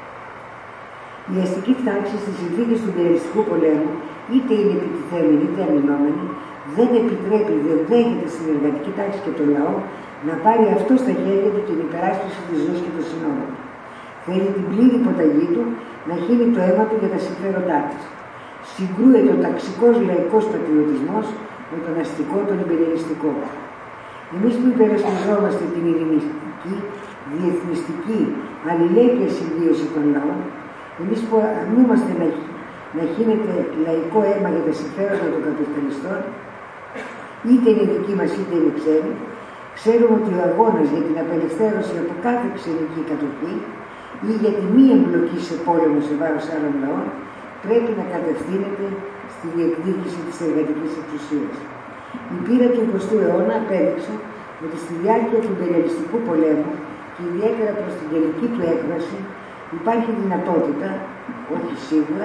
Η αστική τάξη στις συνθήκες του υπεριαλιστικού πολέμου, είτε είναι επιτιθέμενη είτε αμυνόμενη, δεν επιτρέπει, δεν δέχεται στην εργατική τάξη και τον λαό να πάρει αυτό στα χέρια του την υπεράσπιση της ζωής και των συνόρων. Θέλει την πλήρη υποταγή του να χύνει το αίμα του για τα συμφέροντά της. Συγκρούεται ο ταξικός λαϊκός πατριωτισμός με τον αστικό, τον υπεριαλιστικό. Εμείς που υπερασπιζόμαστε την ειρηνιστική, διεθνιστική, αλληλέγγυα συμβίωση των λαών, εμείς που αρνούμαστε να, να χύνεται λαϊκό αίμα για τα συμφέροντα των καπιταλιστών, είτε είναι δική μας είτε είναι ξένοι, ξέρουμε ότι ο αγώνας για την απελευθέρωση από κάθε ξενική κατοχή ή για τη μη εμπλοκή σε πόλεμο σε βάρος άλλων λαών πρέπει να κατευθύνεται στη διεκδίκηση της εργατικής εξουσίας. Η πείρα του εικοστού αιώνα απέδειξε ότι στη διάρκεια του υπεριαλιστικού πολέμου και ιδιαίτερα προς την τελική του έκβαση υπάρχει δυνατότητα, όχι σίγουρα,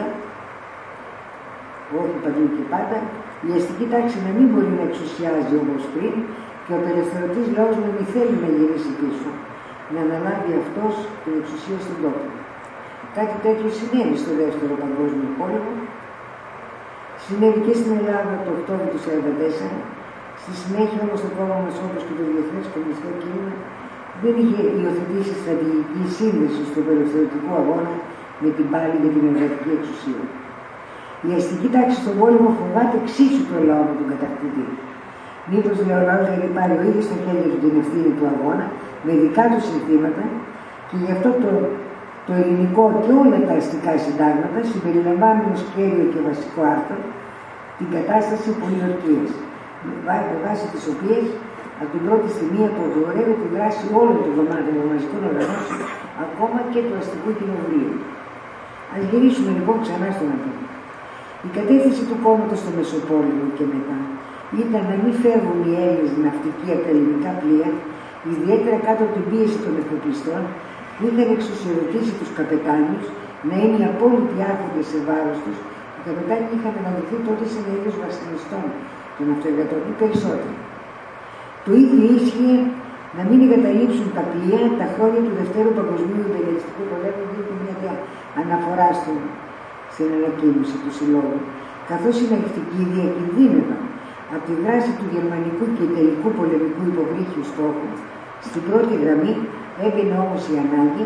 όχι παντού και πάντα, η αστική τάξη να μην μπορεί να εξουσιάζει όπως πριν και ο απελευθερωτής λαός να μην θέλει να γυρίσει πίσω, να αναλάβει αυτός την εξουσία στον τόπο. Κάτι τέτοιο συνέβη στο δεύτερο παγκόσμιο πόλεμο, συνέβη και στην Ελλάδα το Οκτώβριο του χίλια εννιακόσια σαράντα τέσσερα, στη συνέχεια όμως το κόμμα μας όπως και το Διεθνές Κομμουνιστικό Κίνημα δεν είχε υιοθετήσει στρατηγική σύνδεση στο απελευθερωτικό αγώνα με την πάλη για την εργατική εξουσία. Η αστική τάξη στον πόλεμο φοβάται εξίσου το λαό με τον κατακτητή. Μήπως λέει ο λαός δηλαδή πάρει ο ίδιος στα χέρια του την ευθύνη του αγώνα με δικά του συνθήματα και γι' αυτό το, το ελληνικό και όλα τα αστικά συντάγματα συμπεριλαμβάνουν ως κέριο και βασικό άρθρο την κατάσταση πολιορκίας, με βάση τις οποίες από την πρώτη στιγμή απογορεύει τη δράση όλων των κομμάτων των μαζικών οργανώσεων, ακόμα και του αστικού κοινοβουλίου. Ας γυρίσουμε λοιπόν ξανά στον Αντώνη. Η κατεύθυνση του κόμματος στο Μεσοπόλεμο και μετά ήταν να μην φεύγουν οι Έλληνες ναυτικοί από τα ελληνικά πλοία, ιδιαίτερα κάτω από την πίεση των εφοπλιστών, που είχαν εξουσιοδοτήσει τους καπετάνιους να είναι οι απόλυτοι άρχοντες σε βάρος τους. Οι καπετάνιοι είχαν αναδειχθεί τότε σε ένα είδος βασιλιστών των αυτοεργατών ή περισσότερο. Το ίδιο ίσχυε να μην εγκαταλείψουν τα πλοία τα χρόνια του Δευτέρου Παγκοσμίου Υπεριαλιστικού Πολέμου, δίνει μια αναφορά στην, στην ανακοίνωση του Συλλόγου, καθώς οι ναυτικοί διακινδύνευαν από τη δράση του γερμανικού και ιταλικού πολεμικού υποβρύχιου στόχου. Στην πρώτη γραμμή έμπαινε όμως η ανάγκη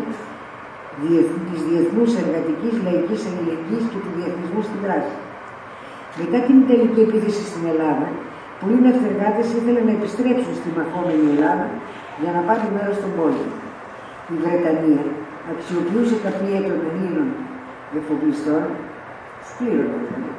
της διεθνούς εργατικής λαϊκής αλληλεγγύης και του διεθνισμού στην δράση. Μετά την ιταλική επίθεση στην Ελλάδα, πολλοί ναυτεργάτες ήθελαν να επιστρέψουν στη μαχόμενη Ελλάδα για να πάρουν μέρος στον πόλεμο. Η Βρετανία αξιοποιούσε τα πλοία των Ελλήνων εφοπλιστών, σκλήρωνα δηλαδή,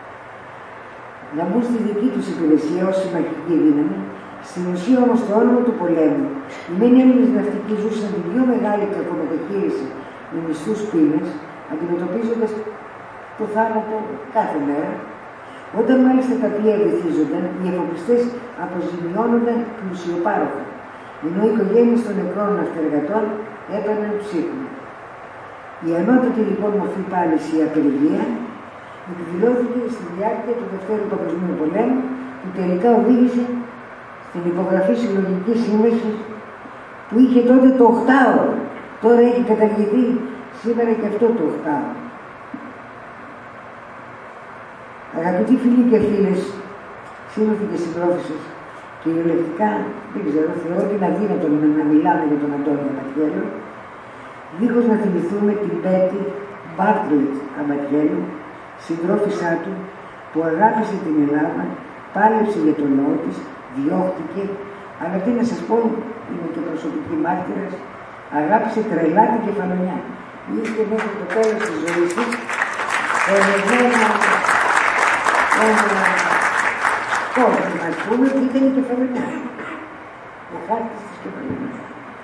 να μπουν στη δική τους υπηρεσία ως συμμαχική δύναμη. Στην ουσία όμως το όνομα του πολέμου, οι μεν Έλληνες ναυτικοί ζούσαν την πιο μεγάλη κακομεταχείριση με μισθούς πείνες, αντιμετωπίζοντας το θάνατο κάθε μέρα. Όταν μάλιστα τα πλοία βυθίζονταν, οι εφοπλιστές αποζημιώνονταν πλουσιοπάροχα, ενώ οι οικογένειες των νεκρών ναυτεργατών έπαιρναν ψύχημα. Η ανώτατη λοιπόν μορφή πάλι η απεργία εκδηλώθηκε στη διάρκεια του Δευτέρου Παγκοσμίου Πολέμου, που τελικά οδήγησε στην υπογραφή συλλογικής σύμβασης που είχε τότε το οκτάωρο. Τώρα έχει καταργηθεί σήμερα και αυτό το οκτάωρο. Αγαπητοί φίλοι και φίλες, σύντροφοι και συντρόφισσες, κυριολεκτικά δεν ξέρω, θεωρώ ότι είναι αδύνατο να μιλάμε για τον Αντώνη Αμπατιέλο, δίχως να θυμηθούμε την Μπέτη Μπάρτλετ Αμπατιέλο, συντρόφισσά του, που αγάπησε την Ελλάδα, πάλεψε για τον λαό της, διώχτηκε, αλλά τι να σας πω, είμαι και προσωπική μάρτυρας, αγάπησε τρελά την Κεφαλονιά. Είχε μέχρι το τέλος της ζωής της ενεργένα ένα κόσμο, ας πούμε, που ήταν η Κεφαλονιά. Ο χάρτης της Κεφαλονιάς.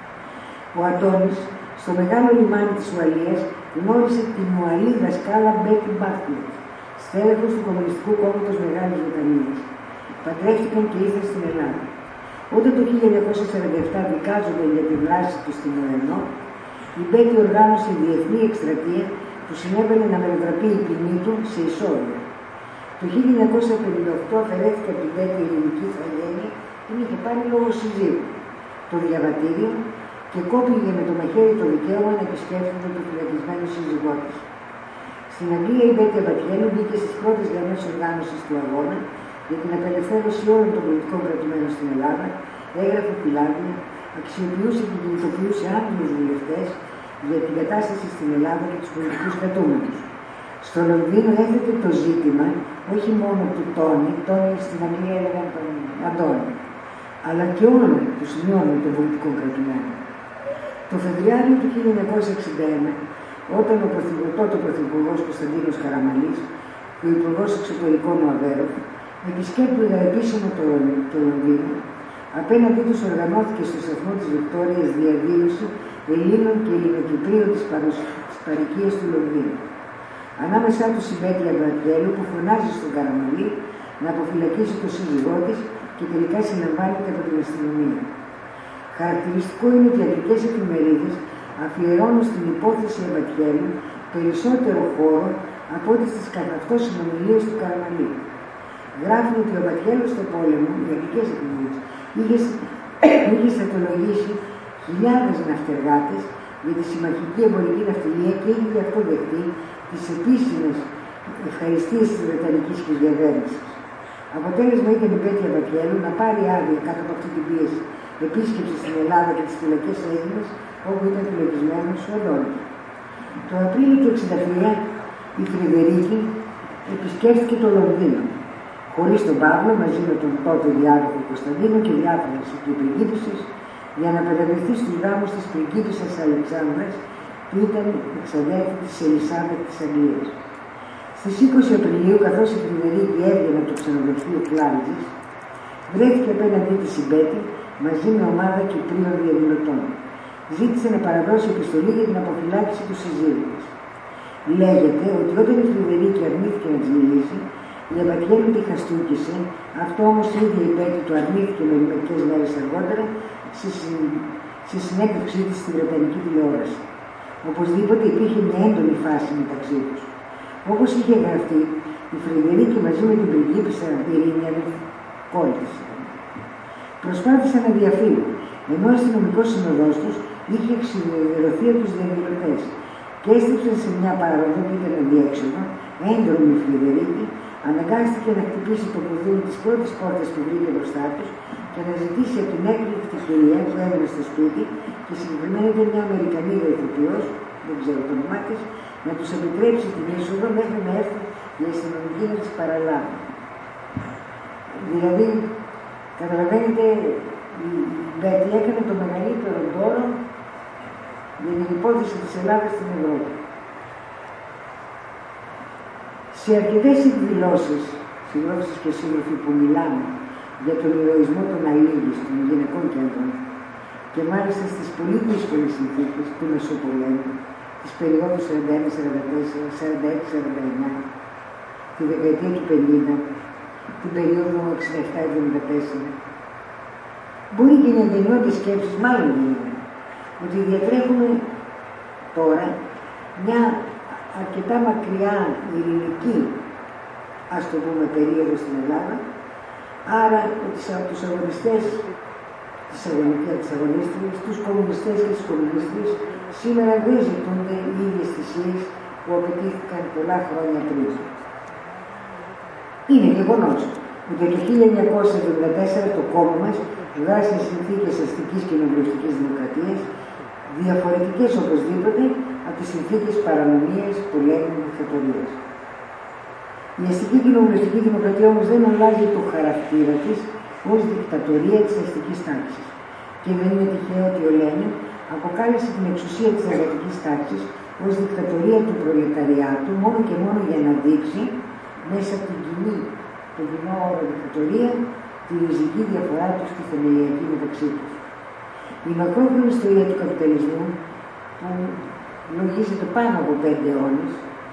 Ο Αντώνης, στο μεγάλο λιμάνι της Ουαλίας, γνώρισε την Ουαλή δασκάλα Μπέτη Μπάρτλετ, στέλεχος του Κομμουνιστικού Κόμματος Μεγάλης Βρετανίας. Παντρεύτηκαν και ήρθαν στην Ελλάδα. Όταν το χίλια εννιακόσια σαράντα επτά δικάζονται για τη δράση του στην Ουρανό, η Μπέτη οργάνωσε διεθνή εκστρατεία που συνέβαινε να μετατραπεί η ποινή του σε ισόβια. Το χίλια εννιακόσια πενήντα οκτώ αφαιρέθηκε από την Μπέτη η ελληνική ηθαγένεια, την είχε πάρει λόγω συζύγου, το διαβατήριο, και κόπηγε με το μαχαίρι το δικαίωμα να επισκέφτεται τον φυλακισμένο σύζυγό της. Στην Αγγλία η Μπέτη Αμπατιέλο μπήκε στις πρώτες γραμμές οργάνωσης του αγώνα για την απελευθέρωση όλων των πολιτικών κρατουμένων στην Ελλάδα, έγραφε φυλάδια, αξιοποιούσε και κινητοποιούσε άγνοιους βουλευτές για την κατάσταση στην Ελλάδα και τους πολιτικούς κρατούμενους. Στο Λονδίνο έθετε το ζήτημα όχι μόνο του Τόνι, Τόνι στην Αγγλία έλεγαν τον Αντώνη, αλλά και όλων του σημειώνων των πολιτικών κρατουμένων. Το Φεβρουάριο του χίλια εννιακόσια εξήντα ένα, όταν ο τότε πρωθυπουργός Κωνσταντίνος Καραμανλής και ο υπουργός εξωτερικών ο Αβέροφ επισκέπτοντα επίσημα το, το Λονδίνο, απέναντί τους οργανώθηκε στο σταθμό της Βικτόριας διαδήλωση Ελλήνων και Ελληνοκυπρίων της παροικίας του Λονδίνου. Ανάμεσά τους η Μπέτη Αμπατιέλο που φωνάζει στον Καραμανλή να αποφυλακίσει τον σύζυγό της και τελικά συλλαμβάνεται από την αστυνομία. Χαρακτηριστικό είναι ότι οι αγγλικές εφημερίδες αφιερώνουν στην υπόθεση Αμπατιέλου περισσότερο χώρο από ό,τι στις καθ' αυτό συνομιλίες του Καραμανλή. Γράφουν ότι ο Αμπατιέλος στο πόλεμο, οι αγγλικές εφημερίδες, είχε, είχε στρατολογήσει χιλιάδες ναυτεργάτες για τη συμμαχική εμπορική ναυτιλία και είχε γι' αυτό δεχτεί τις επίσημες ευχαριστίες της Βρετανικής κυβέρνησης. Αποτέλεσμα ήταν η Μπέτη Αμπατιέλου να πάρει άδεια κάτω από αυτή την πίεση επίσκεψη στην Ελλάδα και τις φυλακές Έγινες, όπου ήταν φυλακισμένος ο Αντώνης. Το Απρίλιο του εξήντα τρία η Φρυδερίκη επισκέφθηκε το Λονδίνο, χωρίς τον Παύλο, μαζί με τον τότε διάδοχο Κωνσταντίνο και διάφορες εκεί πριγκίπισσες, για να παρευρεθεί στους γάμους της πριγκίπισσας Αλεξάνδρας, που ήταν εξαδέλφη της Ελισάβετ της Αγγλίας. Στις είκοσι Απριλίου, καθώς η Φρυδερίκη έβγαινε από το ξενοδοχείο Κλάριτζης, βρέθηκε απέναντί της η Μπέτη μαζί με ομάδα Κυπρίων διαδηλωτών. Ζήτησε να παραδώσει επιστολή για την αποφυλάκηση του συζύγου της. Λέγεται ότι όταν η Φρυδερίκη αρνήθηκε να της μιλήσει, η Αμπατιέλη τη χαστούκησε, αυτό όμως η ίδια η Μπέτη το αρνήθηκε με μερικές μέρες αργότερα στη συνέντευξή της στη Βρετανική τηλεόραση. Οπωσδήποτε υπήρχε μια έντονη φάση μεταξύ τους. Όπως είχε γραφτεί, η Φρυδερίκη μαζί με την πριγκίπισσα Ειρήνια, κόρη της, προσπάθησαν να διαφύγουν, ενώ ο αστυνομικός συνοδός τους είχε εξηλαιρωθεί από τους διαδηλωτές και έστριψαν σε μια παραδό που ήταν αδιέξοδο, έντρομη η Φρυδερίκη, αναγκάστηκε να χτυπήσει το κουδούνι της πρώτης πόρτας που βρήκε μπροστά τους και να ζητήσει από την έκπληκτη κυρία που έμενε στο σπίτι, και συγκεκριμένα ήταν μια Αμερικανίδα ηθοποιός, δεν ξέρω το όνομά της, να τους επιτρέψει την είσοδο μέχρι να έρθει η αστυνομική να τις παραλάβει. Δηλαδή, καταλαβαίνετε, η Μπέτη έκανε το μεγαλύτερο δώρο για την υπόθεση της Ελλάδας στην Ευρώπη. Σε αρκετές εκδηλώσεις, συλλόγσεις και σύλλογοι που μιλάνε για τον ηρωισμό των αλλήλιστων γυναικών κέντρων, και μάλιστα στις πολύ δύσκολες συνθήκες του Μεσοπολέμου, της περίοδου σαράντα ένα σαράντα τέσσερα, σαράντα έξι σαράντα εννιά, τη δεκαετία του πενήντα, την περίοδο εξήντα επτά εβδομήντα τέσσερα, μπορεί και να γεννιόνται σκέψεις, μάλλον γίνεται, ότι διατρέχουμε τώρα μια αρκετά μακριά ειρηνική, ας το πούμε, περίοδο στην Ελλάδα, άρα ότι από τους αγωνιστές της αγωνίστριας, τους κομμουνιστές και τις κομμουνίστριες, σήμερα δεν ζητούνται οι ίδιες θυσίες που απαιτήθηκαν πολλά χρόνια πριν. Είναι γεγονός ότι το χίλια εννιακόσια εβδομήντα τέσσερα το κόμμα μας βγάζει συνθήκες αστικής και κοινοβουλευτικής δημοκρατίας, διαφορετικές οπωσδήποτε από τις συνθήκες παρανομίας, πολέμου και δικτατορίας. Η αστική κοινοβουλευτική δημοκρατία όμως δεν αλλάζει το χαρακτήρα της ως δικτατορία της αστικής τάξης. Και δεν είναι τυχαίο ότι ο Λένιν αποκάλεσε την εξουσία της εργατικής τάξης ως δικτατορία του προλεταριάτου, μόνο και μόνο για να δείξει μέσα από την κοινή, τον κοινό όρο δικτατορία, τη ριζική διαφορά του στη θεμελιακή μεταξύ τους. Η μακρόχρονη ιστορία του καπιταλισμού, που λογίζεται πάνω από πέντε αιώνες,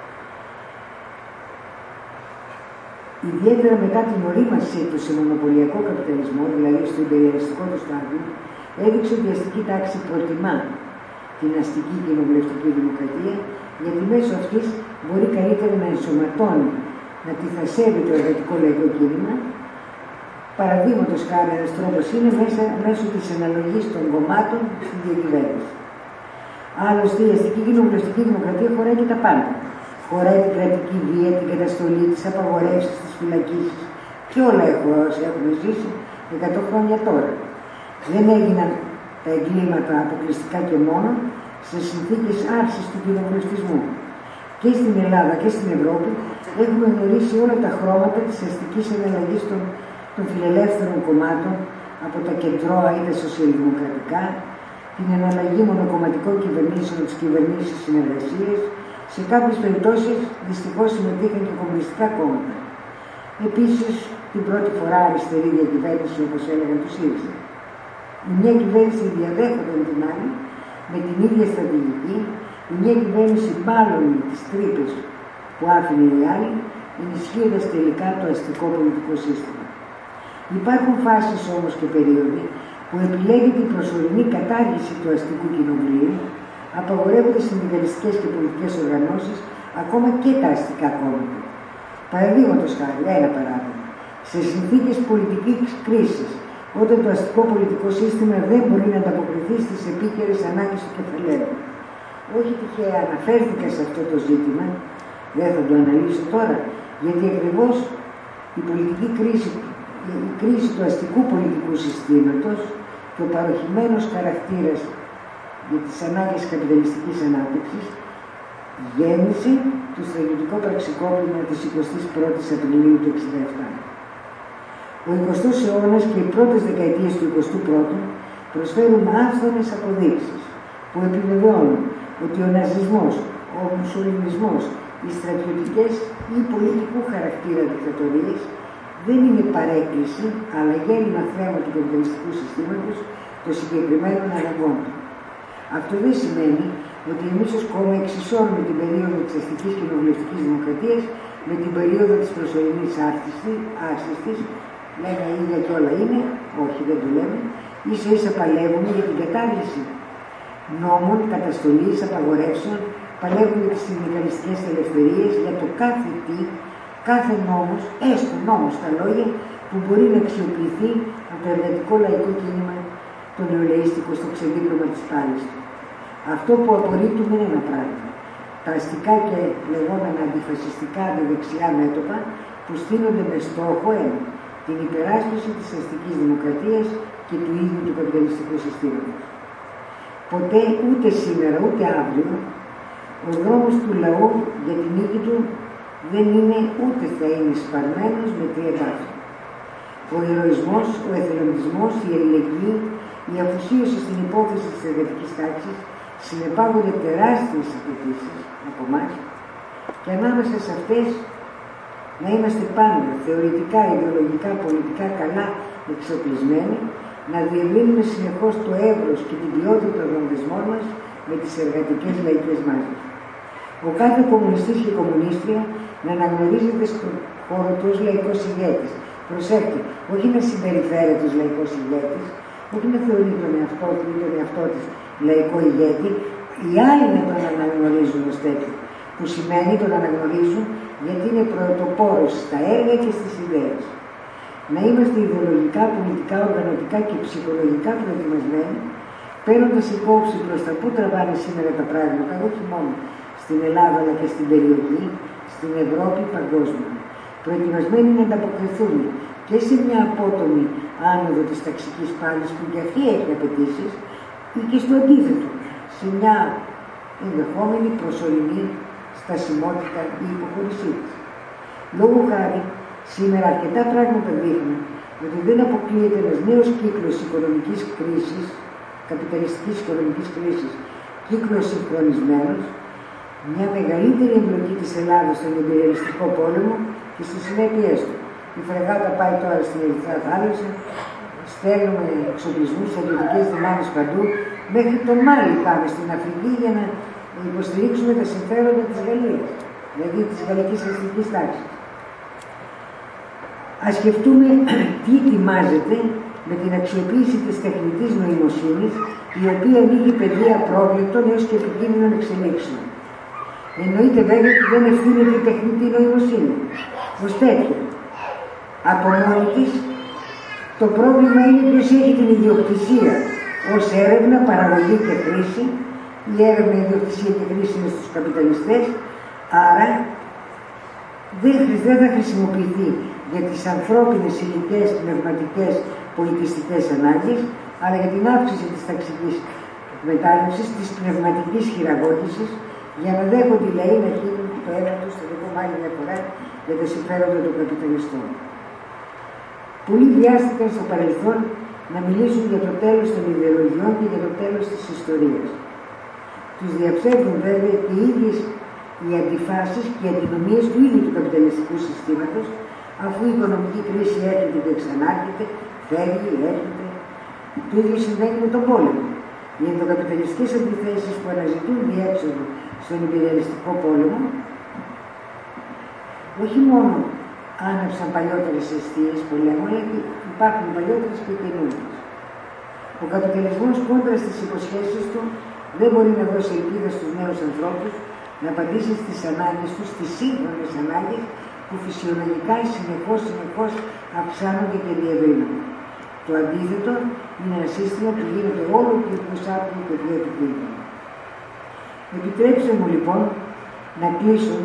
ιδιαίτερα μετά την ορίμασή του σε μονοπωλιακό καπιταλισμό, δηλαδή στο υπεριαλιστικό του στάδιο, έδειξε ότι η αστική τάξη προτιμά την αστική κοινοβουλευτική δημοκρατία, γιατί μέσω αυτής μπορεί καλύτερα να ενσωματώνει, να τυθασεύει το εργατικό λαϊκό κίνημα. Παραδείγματος χάρη, ένας τρόπος είναι μέσα, μέσω της αναλογής των κομμάτων στην διακυβέρνηση. Άλλωστε, η αστική κοινοβουλευτική δημοκρατία χωράει και τα πάντα. Χωράει την κρατική βία, την καταστολή, τις απαγορεύσεις, τις φυλακίσεις και όλα όσοι έχουμε ζήσει εκατό χρόνια τώρα. Δεν έγιναν τα εγκλήματα αποκλειστικά και μόνο σε συνθήκες άρσης του κοινοβουλευτισμού. Και στην Ελλάδα και στην Ευρώπη έχουμε γνωρίσει όλα τα χρώματα της αστικής εναλλαγής των, των φιλελεύθερων κομμάτων από τα κεντρώα ή τα σοσιαλδημοκρατικά, την εναλλαγή μονοκομματικών κυβερνήσεων από τις κυβερνήσεις συνεργασίες. Σε κάποιες περιπτώσεις δυστυχώς συμμετείχαν και κομμουνιστικά κόμματα. Επίσης, την πρώτη φορά αριστερή διακυβέρνηση, όπως έλεγαν του ΣΥΡΙΖΑ. Η μια κυβέρνηση διαδέχονταν την άλλη με την ίδια στρατηγική, η μια κυβέρνηση μάλλον τις τρύπες που άφηνε η άλλη, ενισχύοντας τελικά το αστικό πολιτικό σύστημα. Υπάρχουν φάσεις όμως και περίοδοι που επιλέγεται η προσωρινή κατάργηση του αστικού κοινοβουλίου, απαγορεύονται συνδικαλιστικές και πολιτικές οργανώσεις, ακόμα και τα αστικά κόμματα. Παραδείγματος χάρη, ένα παράδειγμα, σε συνθήκες πολιτικής κρίσης, όταν το αστικό πολιτικό σύστημα δεν μπορεί να ανταποκριθεί στις επίκαιρες ανάγκες του κεφαλαίου. Όχι τυχαία αναφέρθηκα σε αυτό το ζήτημα, δεν θα το αναλύσω τώρα, γιατί ακριβώς η πολιτική κρίση, η κρίση του αστικού πολιτικού συστήματος και ο παροχημένος χαρακτήρας για τις ανάγκες της καπιταλιστικής ανάπτυξης γέννησε το στρατιωτικό πραξικόπημα της εικοστής πρώτης Απριλίου του χίλια εννιακόσια εξήντα επτά. Ο εικοστός αιώνας και οι πρώτες δεκαετίες του εικοστού πρώτου προσφέρουν άφθονες αποδείξεις που επιβεβαιώνουν ότι ο ναζισμός, ο μουσολινισμός, οι στρατιωτικές ή πολιτικού χαρακτήρα δικτατορίες δεν είναι παρέκκληση, αλλά γέννημα θέμα του καπιταλιστικού συστήματος των συγκεκριμένων αναγκών του. Αυτό δεν σημαίνει ότι εμείς ως κόμμα εξισώνουμε την περίοδο της αστικής κοινοβουλευτικής δημοκρατίας με την περίοδο της προσωρινής άρσης της. Λέμε ίδια και όλα είναι, όχι δεν το λέμε, ίσα ίσα παλεύουμε για την κατάργηση νόμων, καταστολής, απαγορεύσεων, παλεύουμε για τις συνδικαλιστικές ελευθερίες, για το κάθε τι, κάθε νόμος, έστω νόμος στα λόγια, που μπορεί να αξιοποιηθεί από το εργατικό λαϊκό κίνημα, το νεολαίστικο, στο ξεδίπλωμα της πάλης του. Αυτό που απορρίπτουμε είναι ένα πράγμα. Τα αστικά και λεγόμενα αντιφασιστικά αντιδεξιά μέτωπα που στείνονται με στόχο ένα, την υπεράσπιση της αστικής δημοκρατίας και του ίδιου του καπιταλιστικού συστήματος. Ποτέ, ούτε σήμερα ούτε αύριο, ο δρόμος του λαού για την νίκη του δεν είναι ούτε θα είναι σπαρμένος με τρία τάφη. Ο ηρωισμός, ο εθελοντισμός, η αλληλεγγύη, η αφοσίωση στην υπόθεση της εργατικής τάξης συνεπάγονται τεράστιες απαιτήσεις από εμάς και ανάμεσα σε αυτές να είμαστε πάντα θεωρητικά, ιδεολογικά, πολιτικά καλά εξοπλισμένοι, να διευρύνουμε συνεχώς το εύρος και την ποιότητα των δεσμών μας με τις εργατικές λαϊκές μάζες. Ο κάθε κομμουνιστής και κομμουνίστρια να αναγνωρίζεται στον χώρο του ως λαϊκός ηγέτης. Προσέχτε, όχι να συμπεριφέρεται ως λαϊκός ηγέτης, όχι να θεωρεί τον εαυτό του ή τον εαυτό της λαϊκό ηγέτη, οι άλλοι να τον αναγνωρίζουν ως τέτοιο, που σημαίνει τον αναγνωρίζουν γιατί είναι πρωτοπόρος στα έργα και στις ιδέες. Να είμαστε ιδεολογικά, πολιτικά, οργανωτικά και ψυχολογικά προετοιμασμένοι, παίρνοντας υπόψη προς τα πού τραβάνε σήμερα τα πράγματα, όχι μόνο στην Ελλάδα αλλά και στην περιοχή, στην Ευρώπη, παγκόσμια. Προετοιμασμένοι να ανταποκριθούν και σε μια απότομη άνοδο της ταξικής πάλης που και αυτή έχει απαιτήσεις, ή και στο αντίθετο, σε μια ενδεχόμενη προσωρινή στασιμότητα ή υποχωρησή της. Λόγω χάρη, σήμερα αρκετά πράγματα δείχνουν ότι δεν αποκλείεται ένας νέος κύκλος οικονομικής κρίσης, καπιταλιστικής οικονομικής κρίσης, κύκλος συγχρονισμένος, μια μεγαλύτερη εμπλοκή της Ελλάδας στον υπεριαλιστικό πόλεμο και στις συνέπειές του. Η φρεγάτα πάει τώρα στην Ερυθρά Θάλασσα, στέλνουμε εξοπλισμούς, στρατιωτικές δυνάμεις παντού, μέχρι τον Μάλι πάμε στην Αφρική για να υποστηρίξουμε τα συμφέροντα της Γαλλίας, δηλαδή της γαλλικής αστικής τάξης. Ας σκεφτούμε τι ετοιμάζεται με την αξιοποίηση της τεχνητής νοημοσύνης, η οποία ανοίγει πεδία πρόβλεπτων έως και επικίνδυνων εξελίξεων. Εννοείται βέβαια ότι δεν ευθύνεται η τεχνητή νοημοσύνη ως τέτοια. Από μόνη της, το πρόβλημα είναι ποιος έχει την ιδιοκτησία ως έρευνα, παραγωγή και χρήση. Η έρευνα, η ιδιοκτησία και χρήση είναι στους καπιταλιστές, άρα δεν, δεν θα χρησιμοποιηθεί για τις ανθρώπινες, υλικές, πνευματικές, πολιτιστικές ανάγκες, αλλά για την αύξηση της ταξικής εκμετάλλευσης, της πνευματικής χειραγώγησης, για να δέχονται οι λαοί να γίνουν το ένα τους στο δικό μάλλη μια φορά για τα συμφέροντα των καπιταλιστών. Πολλοί βιάστηκαν στο παρελθόν να μιλήσουν για το τέλος των ιδεολογιών και για το τέλος της ιστορίας. Τους διαψεύδουν βέβαια και οι ίδιες οι αντιφάσεις και οι αντινομίες του ίδιου του καπιταλιστικού συστήματος, αφού η οικονομική κρίση έρχεται και ξανάρχεται, φεύγει, έρχεται. Το ίδιο συμβαίνει με τον πόλεμο. Οι ενδοκαπιταλιστικές αντιθέσεις που αναζητούν διέξοδο στον υπεριαλιστικό πόλεμο, όχι μόνο άναψαν παλιότερες αιστείες πολέμου, αλλά και υπάρχουν παλιότερες και καινούργιες. Ο καπιταλισμός κόντρα στις υποσχέσεις του δεν μπορεί να δώσει ελπίδα στους νέους ανθρώπους να απαντήσει στις ανάγκες τους, στις σύγχρονες ανάγκες που φυσιολογικά συνεχώς, συνεχώς αυξάνονται και διευρύνονται. Το αντίθετο είναι ένα σύστημα που γίνεται όλο και πιο σάπιο και πιο επικίνδυνο. Επιτρέψτε μου λοιπόν να κλείσω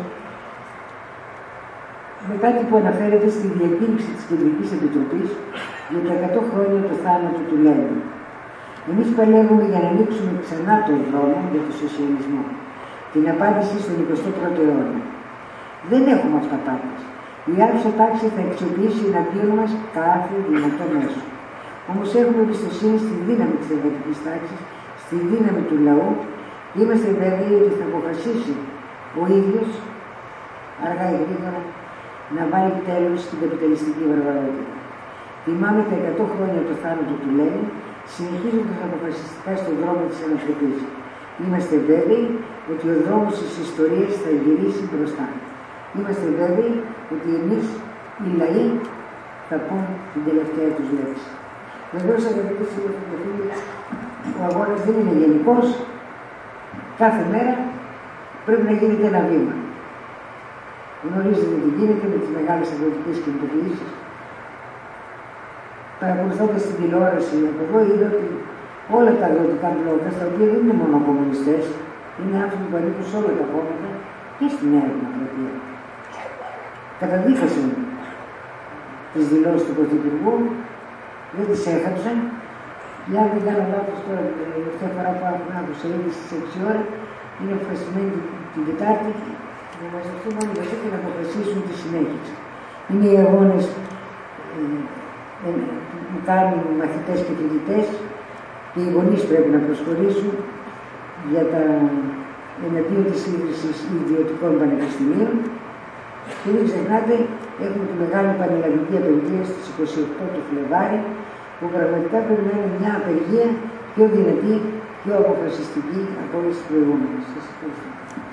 με κάτι που αναφέρεται στη διακήρυξη της Κεντρικής Επιτροπής για τα εκατό χρόνια του θάνατου του Λένιν. Εμείς παλεύουμε για να ανοίξουμε ξανά τον δρόμο για τον σοσιαλισμό, την απάντηση στον εικοστό πρώτο αιώνα. Δεν έχουμε αυταπάτες. Η άρχουσα τάξη θα αξιοποιήσει εναντίον μας κάθε δυνατό μέσο. Όμως έχουμε εμπιστοσύνη στη δύναμη της εργατικής τάξης, στη δύναμη του λαού. Είμαστε βέβαιοι ότι θα αποφασίσει ο ίδιος, αργά ή γρήγορα, να βάλει τέλος στην καπιταλιστική βαρβαρότητα. Θυμάμαι τα εκατό χρόνια το θάνατο του Λένιν, συνεχίζοντας αποφασιστικά στον δρόμο της ανατροπής. Είμαστε βέβαιοι ότι ο δρόμος της ιστορίας θα γυρίσει μπροστά. Είμαστε βέβαιοι ότι εμείς, οι λαοί, θα πούν την τελευταία τους λέξη. Βεβαίως, αγαπητοί φίλοι, ο αγώνας δεν είναι γενικός. Κάθε μέρα πρέπει να γίνεται ένα βήμα. Γνωρίζετε τι γίνεται με τις μεγάλες αγροτικές κινητοποιήσεις. Παρακολουθώντας την τηλεόραση από εδώ, είδα ότι όλα τα αγροτικά μπλόκα, τα οποία δεν είναι μόνο κομμουνιστές, είναι άνθρωποι που ανήκουν σε όλα τα κόμματα και στη Νέα Δημοκρατία. Καταδίκασαν τις δηλώσεις του Πρωθυπουργού, δεν τις έχαψαν. Για αν δεν κάνω λάθος τώρα, την τελευταία φορά που άκουσα ήδη στις έξι ώρα, είναι αποφασισμένοι την Τετάρτη να μαζευτούν όλοι μαζί και να αποφασίσουν τη συνέχεια. Είναι οι αγώνες ε, ε, που κάνουν μαθητές και φοιτητές και οι γονείς πρέπει να προσχωρήσουν για τα εναντίον της ίδρυσης ιδιωτικών πανεπιστημίων. Και μην ξεχνάτε, έχουμε τη μεγάλη πανελλαδική απεργία στις είκοσι οκτώ του Φλεβάρι, που πραγματικά περιμένει μια απεργία πιο δυνατή, πιο αποφασιστική από όλες τις προηγούμενες. Σας ευχαριστώ.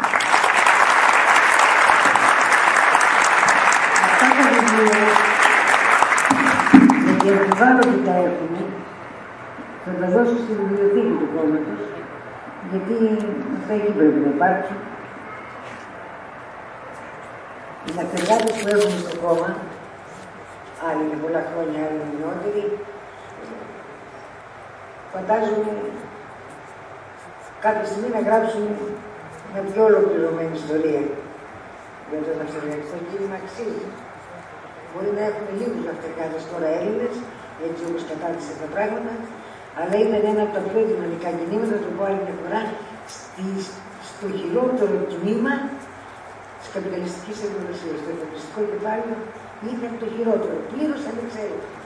Αυτά τα βιβλία, με την ευάλωτη έχουμε, θα τα δώσω στη βιβλιοθήκη του κόμματος, γιατί αυτά εκεί πρέπει να υπάρξουν. Οι ναυτεργάτες που έχουμε στο κόμμα, άλλοι είναι πολλά χρόνια, άλλοι είναι νεότεροι, φαντάζομαι κάποια στιγμή να γράψουν μια πιο ολοκληρωμένη ιστορία για το ναυτεργατικό κίνημα. Αξίζει. Μπορεί να έχουμε λίγους ναυτεργάτες τώρα Έλληνες, έτσι όπως κατάρτισαν τα πράγματα, αλλά ήταν ένα από τα πιο δυναμικά κινήματα, το πω άλλη μια φορά, στο χειρότερο τμήμα της καπιταλιστικής εργοδοσίας. Το καπιταλιστικό κεφάλαιο ήταν το χειρότερο, πλήρως ανεξαίρετο.